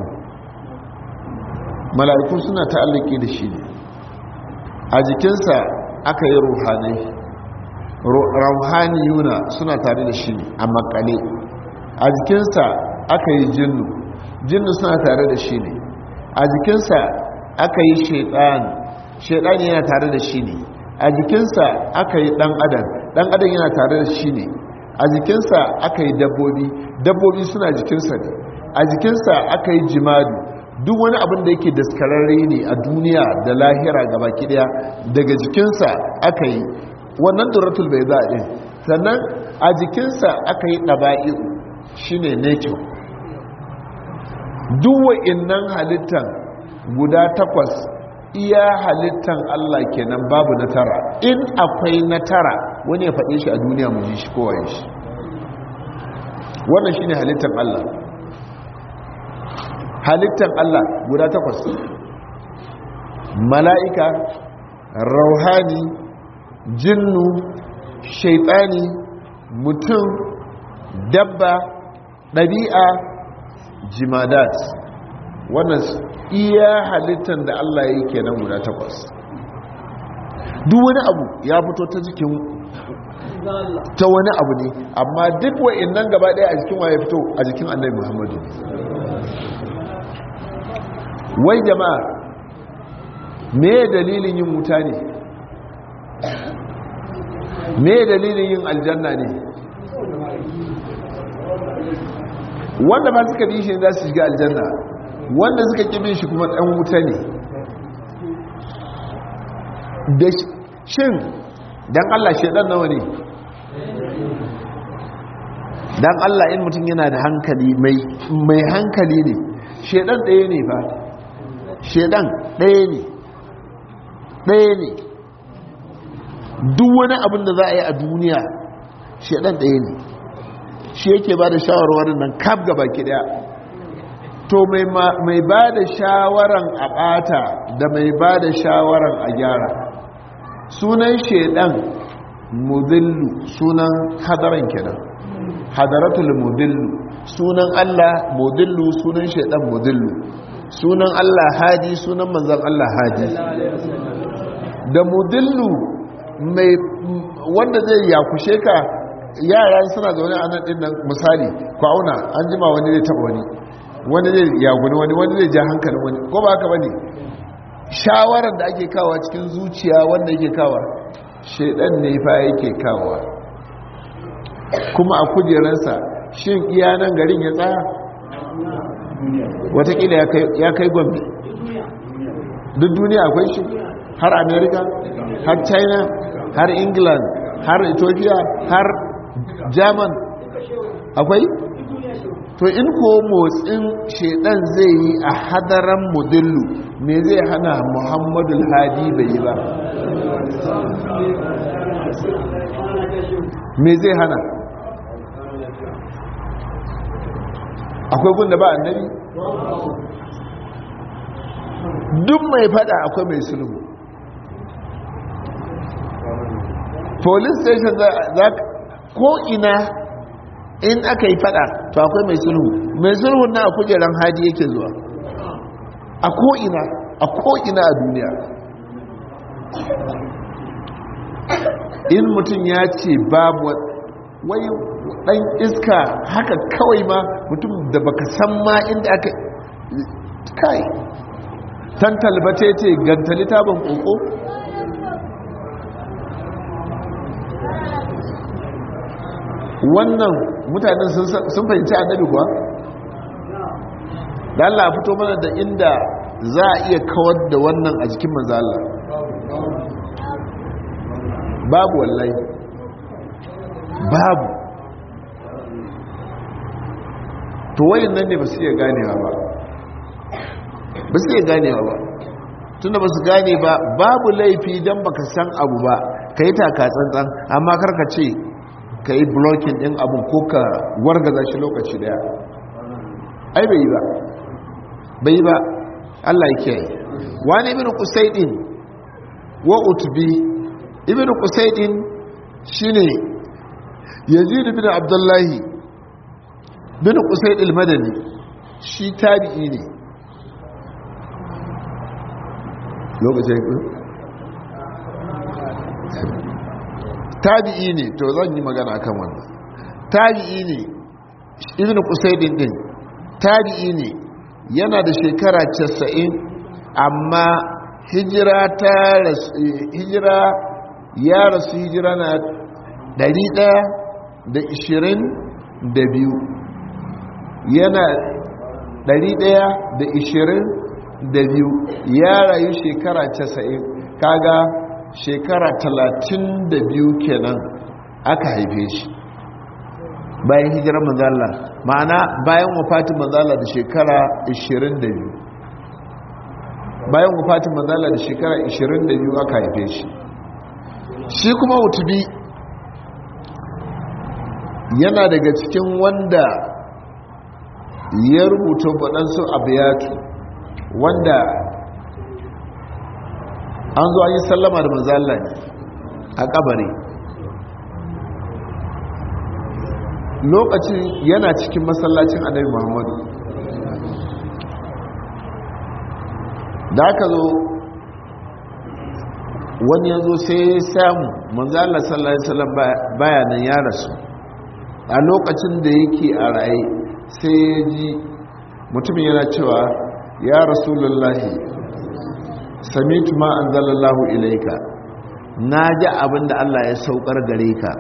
mala'iku suna ta'allaki da shi ne. A jikinsa aka yi ruhaniyuna suna tare da shi ne a makale. A jikinsa aka yi jinnu suna tare da shi ne. A jikinsa aka yi shaidan yana tare da shi ne. A jikinsa aka yi dan adam yana tare da shi ne. A jikinsa aka yi dabbobi suna jikinsa ne. A jikinsa aka yi jimadu, duk wani abin da yake daskararre ne a duniya da lahira gabaki daya daga jikinsa aka yi wannan duratul bayda din. Sannan a jikinsa aka yi daba'i shine nature. duk wa'innan halittan guda 8 iya halittan Allah kenan, babu na tara. In akwai na tara wani ya faɗe shi a duniya mu ji shi kowaye shi. Wannan shine halittan Allah. Halittan Allah guda 8: mala'ika, rauhani, jinnu, shaitani, mutum, dabba, ɗabi'a, jimadat. Wannan iya halittan da Allah ya yi kenan guda 8. Duk wani abu ya fito ta jikin ta wani abu ne, amma duk wa'innan gaba ɗaya a jikin waye fito? A jikin Annabi Muhammadu. Wai jama'a, me dalilin yin wuta ne? Me dalilin yin aljanna ne? Wanda ba suka bi shi za su shiga aljanna, wanda suka ƙi bin shi kuma ɗan wuta ne. Da shin dan Allah shedan nawa ne? Dan Allah, in mutum yana da hankali, mai hankali ne, shedan ɗaya ne fa. Shedan ɗaya ne. Duk wani abin da za a yi a duniya shedan ɗaya ne, shi yake ba da shawarwarin nan kaf gaba ki daya. To mai ba da shawaran a ɓata da mai ba da shawaran a gyara, sunan shedan mudillu, sunan hadaran kenan, hadaratul mudillu. Sunan Allah mudillu, sunan shedan mudillu. Sunan Allah hadi, sunan manzan Allah hadi. Da mudillu mai wanda zai yakushe ka, yara suna zaune a nan dinnan, misali ku auna, an jima wani zai taba wani zai yaguni wani zai ja hankalin wani, ko ba haka bane? Shawarar da ake kawo cikin zuciya, wanda yake kawo shedan ne fa yake kawo. Kuma a kujeransa, shin iya nan garin ya tsaya? Watakila ya kai Gombe. Duk duniya akwai shi, har America, har China, har England, har Ethiopia, har German akwai. To in ko motsin shedan zai yi a hadaran mudillu, me zai hana Muhammadu Hadi bai yi ba? Me zai hana? Akwai gunda ba annabi? Duk mai fada akwai mai sulhu. Police station za ko ina in aka yi fada to akwai mai sulhu. Mai sulhu na a kujeran Hadi yake zuwa a ko'ina a duniya. In mutum ya ce babu wai dan iska haka kawai ma, mutum da baka san ma inda aka kai tantalbace ce gantali taban koko. Wannan mutanen sun fahimci annabi kuwa? Da Allah fito mana da inda za a iya kawar da wannan a jikin manzo Allah. Babu, wallahi babu. To wayin nan ne ba su iya ganewa ba, tunda ba su gane ba. Babu laifi don baka san abu ba ka yi taka tsantsan, amma karka ce ka yi blocking din abu ko ka wargaza shi lokaci daya. Ai bai yi ba. bai ba Allah ya kiyaye. Wani ibn Qusaydin wa utbi, ibn Qusaydin shine Yazid bin Abdullahi bin Qusayd al-Madani, shi tabi'i ne. Lokacin tabi'i ne, to zan yi magana kan wannan. Tabi'i ne ibn Qusaydin din, tabi'i ne, yana da shekara 90, amma hijira ya rasu hijira na 122, yana 122, ya rayu shekara 90, kaga shekara 32 kenan aka haife shi bayan hijirar manzala, ma'ana bayan wafatin manzala da shekara 22, bayan wafatin manzala da shekara 22 aka haife shi. Shi kuma utubi yana daga cikin wanda ya rubuta waɗansu abiyatu wanda an zo an yi sallama da manzala ne a kabari, lokacin yana cikin masallacin annabi Muhammadu. Da aka zo wani yanzu sai ya samu manzala sallallahu alaihi wasallam bayanan ya rasu. A lokacin da yake a raye sai ya ji mutumin yana cewa ya rasulullahi samitu ma anzalallahu ilaika, na ji abinda Allah ya saukar gare ka,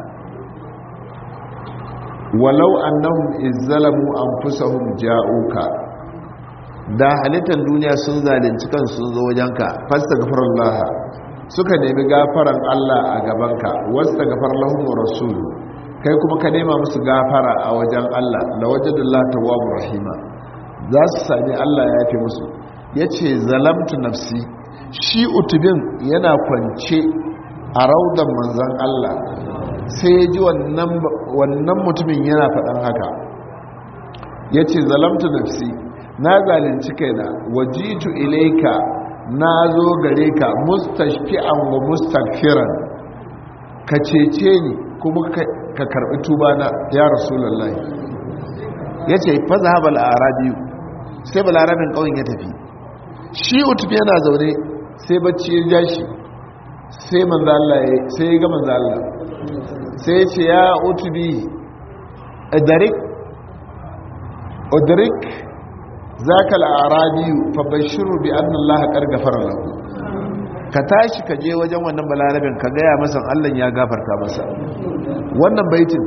walau annahum izzalamu anfusahum ja'uka, da halittar duniya sun zalunci kan sun zo wajenka, fastaghfirullah, suka nemi gafaran Allah a gabanka, wastaghfar lahum rasul, kai kuma ka nema musu gafara a wajen Allah, la wajadallahu tawwabur rahima, za su sami Allah ya yafe musu. Yace zalamtu nafsi, shi utubin yana kwance a raudan manzon Allah, sai ya ji wannan mutumin yana faɗan haka. Ya ce zalamtu nafsi, na zalunci kaina, wajitu ilaika, na zo gare ka mustashfi'an wa mustaghfiran, ka cece ni kuma ka karɓi tuba na ya rasulullahi. Ya ce fa zahabal arabiyu, sai balarabin ƙauyen ya tafi. Shi utubi yana zaune sai bacci ya ja shi, sai manzo Allah sai ya ga manzo Allah, sai ya ce ya utubi udrik zaka al-arabiyu fa bashiru bi anna Allah qad ghafara lahu, ka tashi ka je wajen wannan balarabin ka gaya masa Allah ya gafarta masa. Wannan baitin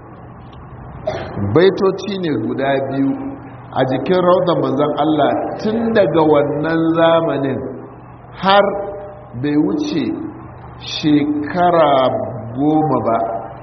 baitoci ne guda biyu a jikin raudan manzon Allah, tun daga wannan zamanin har bai wuce shekara 10 ba,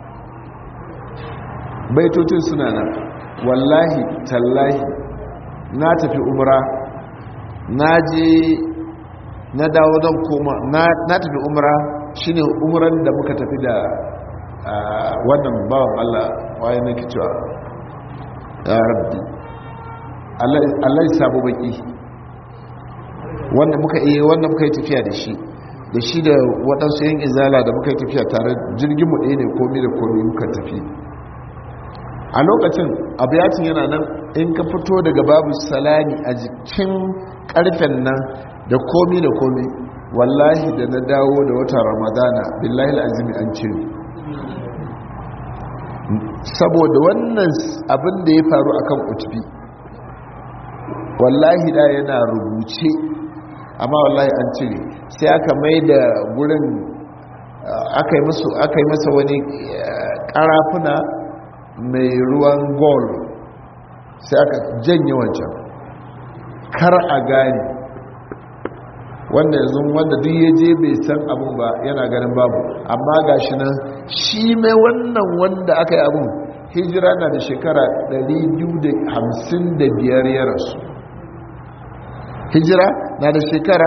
baitocin suna nan. Wallahi tallahi na tafi umra, na je na dawo don koma, na tafi umra, shine umran da muka tafi da wannan bawan Allah waye nake cewa ya rabbi Allah ya sabo baki, wanda muka yi tafiya da shi da waɗansu yan izala da muka yi tafiya tare, jirgin mu ɗaya ne komi da komi muka tafi. A lokacin abiyatin yana nan, in ka fito daga babu salami a jikin ƙarfen nan da komi da komi, wallahi da na dawo da watan ramadana billahi al'azimi an ce, saboda wannan abin da ya faru akan utubi, wallahi da yana rubuce, amma wallahi an cire, sai aka mai da gurin aka yi masa wani karafuna mai ruwan gold, sai aka janye wancan kar a gani, wanda yanzu wanda duk ya je bai san abin ba yana ganin babu, amma gashi nan shi mai wannan wanda aka yi abin hijira na da shekara 255 ya rasu, hijira na da shekara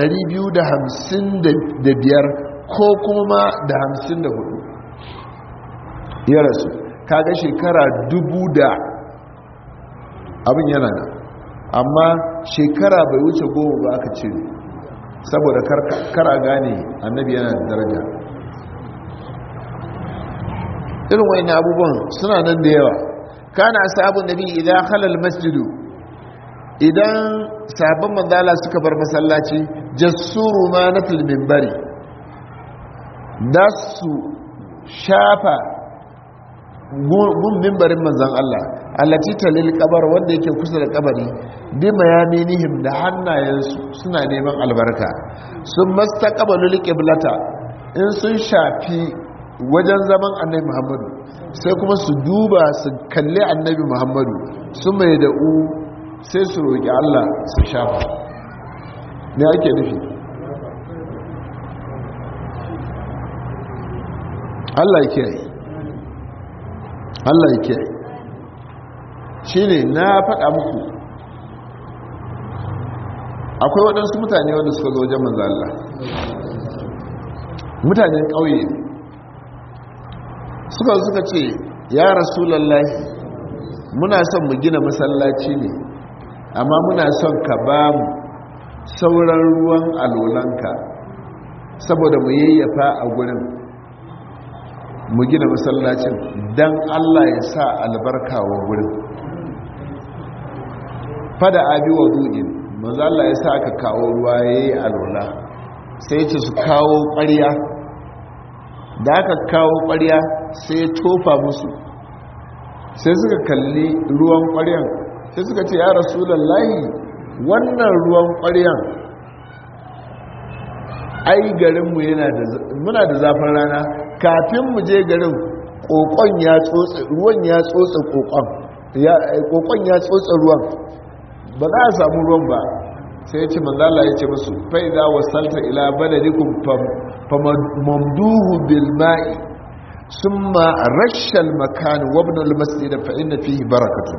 255 ko kuma da 54 ya rasu, kaga shekara 1000 da abin yana nan. amma shekara bai wuce 10 ba aka ce saboda kara gane annabi yana da daraja. irin wani abubuwan suna nan da yawa. kana ashabun nabi idan halal masjidu, idan sabon manzala suka bar masallaci jassuru ma na minbari, da su shafa gun mimbarin manzan Allah allati talil kabar wanda yake kusa da kabari bi mayaminihim da hannayensu suna neman albarka. sun mastaqbalul qiblata, in sun shafi wajen zaman annabi Muhammadu sai kuma su duba su kalli annabi Muhammadu, su mai da'u sai su roƙi Allah su shafa. me ake nufi? Allah ya kiyaye, Allah ya kiyaye. shine na faɗa muku akwai waɗansu mutane wanda suka zo wajen manzo Allah, mutanen ƙauye suka ce ya rasulullahi muna son mu gina masallaci ne amma muna son ka ba mu sauran ruwan alolanka saboda mu yayyafa a gurin mu gina masallacin don Allah ya sa albarka wa gurin. fada abi wa du'in manzo Allah ya sa aka kawo ruwa yayi alola, sai ya ce su kawo ƙwarya. da aka kawo ƙwarya sai ya tofa musu, sai suka kalli ruwan ƙwaryan sai suka ce ya rasulullahi wannan ruwan ƙwaryan ai garinmu muna da zafin rana, kafin mu je garin ƙoƙon ya tsotse ruwan, ya tsotse ƙoƙon ya tsotse ruwan, ba za a samu ruwan ba. sai ya ce manzala ya ce musu fa'iza wasalta ila baladikum famamduhu bil ma'i summa rashal makan wabna al masjid fa inna fihi barakatun.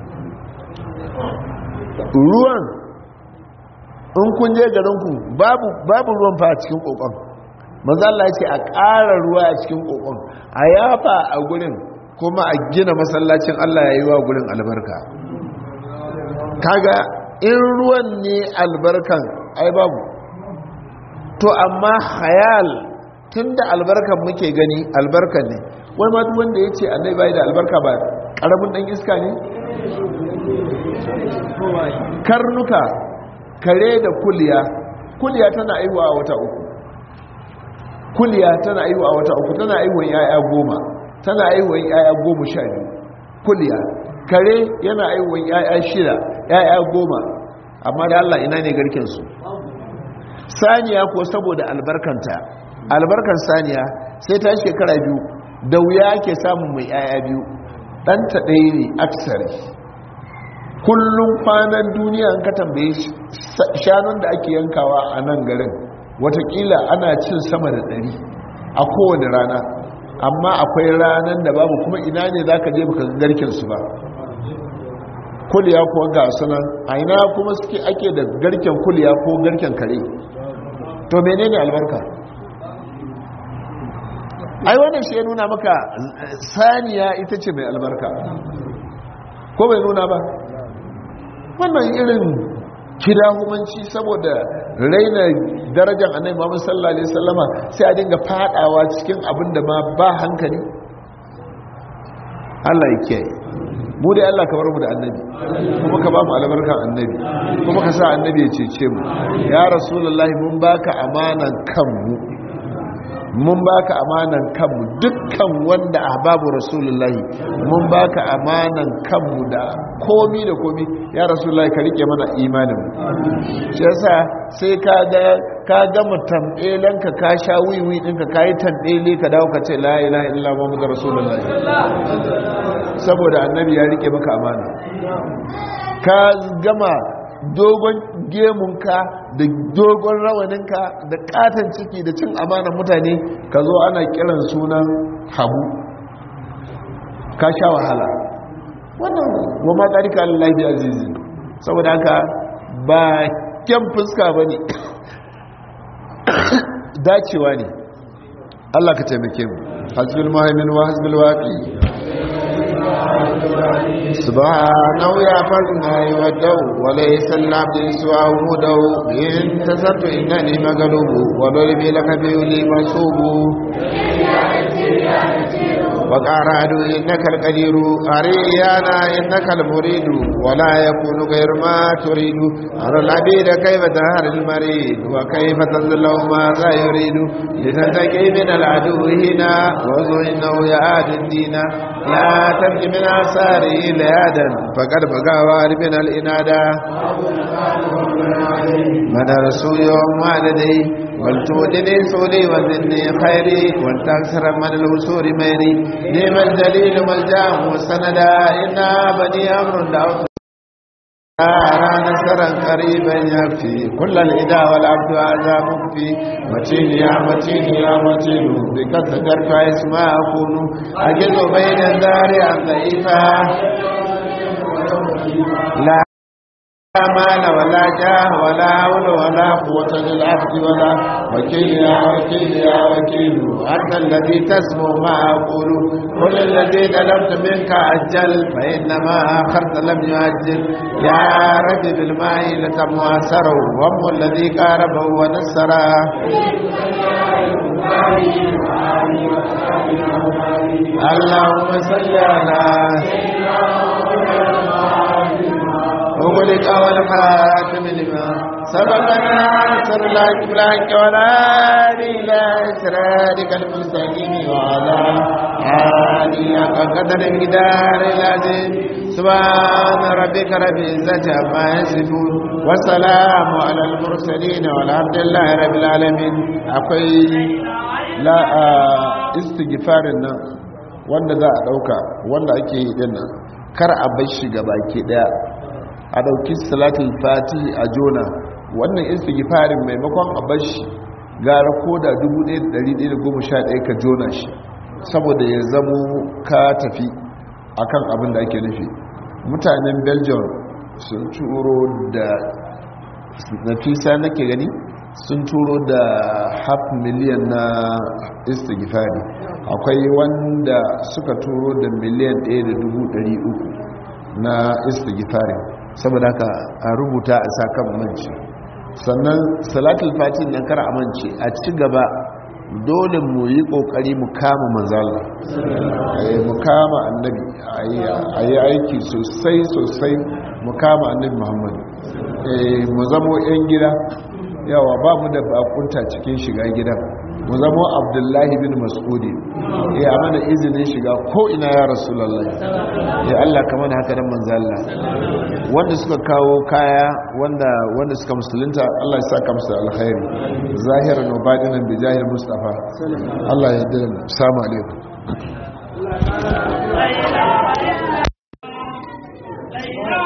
ruwan in kun je garinku babu ruwan fa a cikin kokon, manzala ya ce a ƙara ruwa a cikin kokon, a yafa a gurin, kuma a gina masallacin Allah ya yi wa gurin albarka. kaga in ruwan ne albarkan ai babu to, amma hayal tun da albarkan muke gani albarkan ne. wai ma duk wanda ya ce annai bai da albarka ba ƙaramin ɗan iska ne? karnuka, kare da kuliya tana aiwa a wata uku, kuliya tana aiwa a wata uku, tana aiwon yaya 10, tana aiwon yaya 12. kuliya, kare yana aiwon yaya 6, yaya 10, amma da Allah ina ne garkensu? saniya ko saboda albarkan saniya sai ta shekara 2 da wuya ake samun mai yaya 2, ɗanta ɗaya ne aksari. kullum kwanan duniya an ka tambaye shanun da ake yankawa a nan garin watakila ana cin sama da 100 a kowane rana, amma akwai ranar da babu, kuma ina ne za ka je baka garkensu ba. kuliya ko ga sunan a ina kuma suke ake da garken kuliya ko garken kare? to menene albarka? ai wannan shi ya nuna maka saniya ita ce mai albarka, ko bai nuna ba? wannan irin kidahumanci saboda raina darajar annabi Muhammad sallallahu alaihi wasallama sai a dinga fadawa cikin abin da ma ba hankali. Allah ya kiyaye mu dai, Allah ka bar mu da annabi, kuma ka ba mu albarkan annabi, kuma ka sa annabi ya cece mu. ya rasulullahi mun baka amanan kanmu, mun baka amanan kanmu, dukkan wanda ahbabu rasulullahi mun baka amanan kanmu da komi da komi. ya rasulullahi ka rike mana imanin mu. shi yasa sai ka gama tambelanka, ka sha wiwi ɗinka, ka yi tambele ka dawo ka ce la ilaha illa muhammadur rasulullahi, saboda annabi ya rike maka amana. ka gama dogon gemunka da dogon rawaninka da katon ciki da cin amanar mutane, ka zo ana kiran sunan habu, ka sha wahala. wannan wa ma tsarika Allah bi azizi, saboda haka ba kyan fuska ba ne, dacewa ne. Allah ka taimake mu. hasbil muhaimin wa hasbil waqi سبحانه يعفلنا يودو وليس العبد سواه مدو إن تسبت إنني مغلوب ولولبي لك بيولي مصوب وقارعد إنك القدير أريانا إنك المريد ولا يكون غير ما تريد أرى العبيد كيف تهر المريد وكيف تظلوا ماذا يريد لتنتقي من العدو هنا وظن إنه يعاد الدين لا تبكي من آثاره ليادا فقد بقى واربن الإنادة من رسول يوم والدي ولتودني سولي وزني خيري ولتكسر من الوسور ميري نعم الجليل والجاه والسندا إنا بني أمر دعوت أرى نصرا قريبا يكفي كل الإداء والعبد هذا مكفي متين يا متين يا متين بك تجرت اسما أكون أجل بين الدار عن ضعيفها لا مال ولا جاه ولا حول ولا قوة للعبد ولا وكيل يا وكيل يا وكيل أنت الذي تسمع ما أقول كل الذي طلبت منك أجل فإنما آخرت لم يؤجل يا رب بالماء لتمواسره وهم الذي قاربه ونسره اللهم صل على وغلق والحاكم لما سبقنا نصر الله بلاك ولا إلى إسرارك المستقيم وعلى آله قدر المقدار العظيم سبحان ربك رب العزة عما يصفون والسلام على المرسلين والحمد لله رب العالمين akwai la istighfarin nan wanda za a dauka wanda ake yi dinnan kar a bar shi gabaki daya a dauki salatul fati a jona wannan istighfarin maimakon a bar shi gara koda 1111 ka jona shi saboda ya zamo ka tafi akan abin da ake nufi mutanen Belgium sun turo da nafisa nake gani sun turo da 500,000 na istighfari akwai wanda suka turo da miliyan 1,300,000 na istighfari saboda haka a rubuta a sakan manci sannan salatul fatin nan kar a manci a ci gaba dole mu yi kokari mu kama manzala mu kama annabi a yi aiki sosai sosai mu kama annabi muhammadu mu zamo 'yan gida yawa ba mu da bakunta cikin shiga gidan mu zamo abdullahi bin mas'udi ya mana izinin shiga ko ina ya rasulullahi ya Allah kamar haka dan manzo Allah wanda suka kawo kaya wanda suka musulunta Allah ya saka musu alkhairi zahiran wa batinan bi jahil mustafa Allah ya yarda mu assalamu alaikum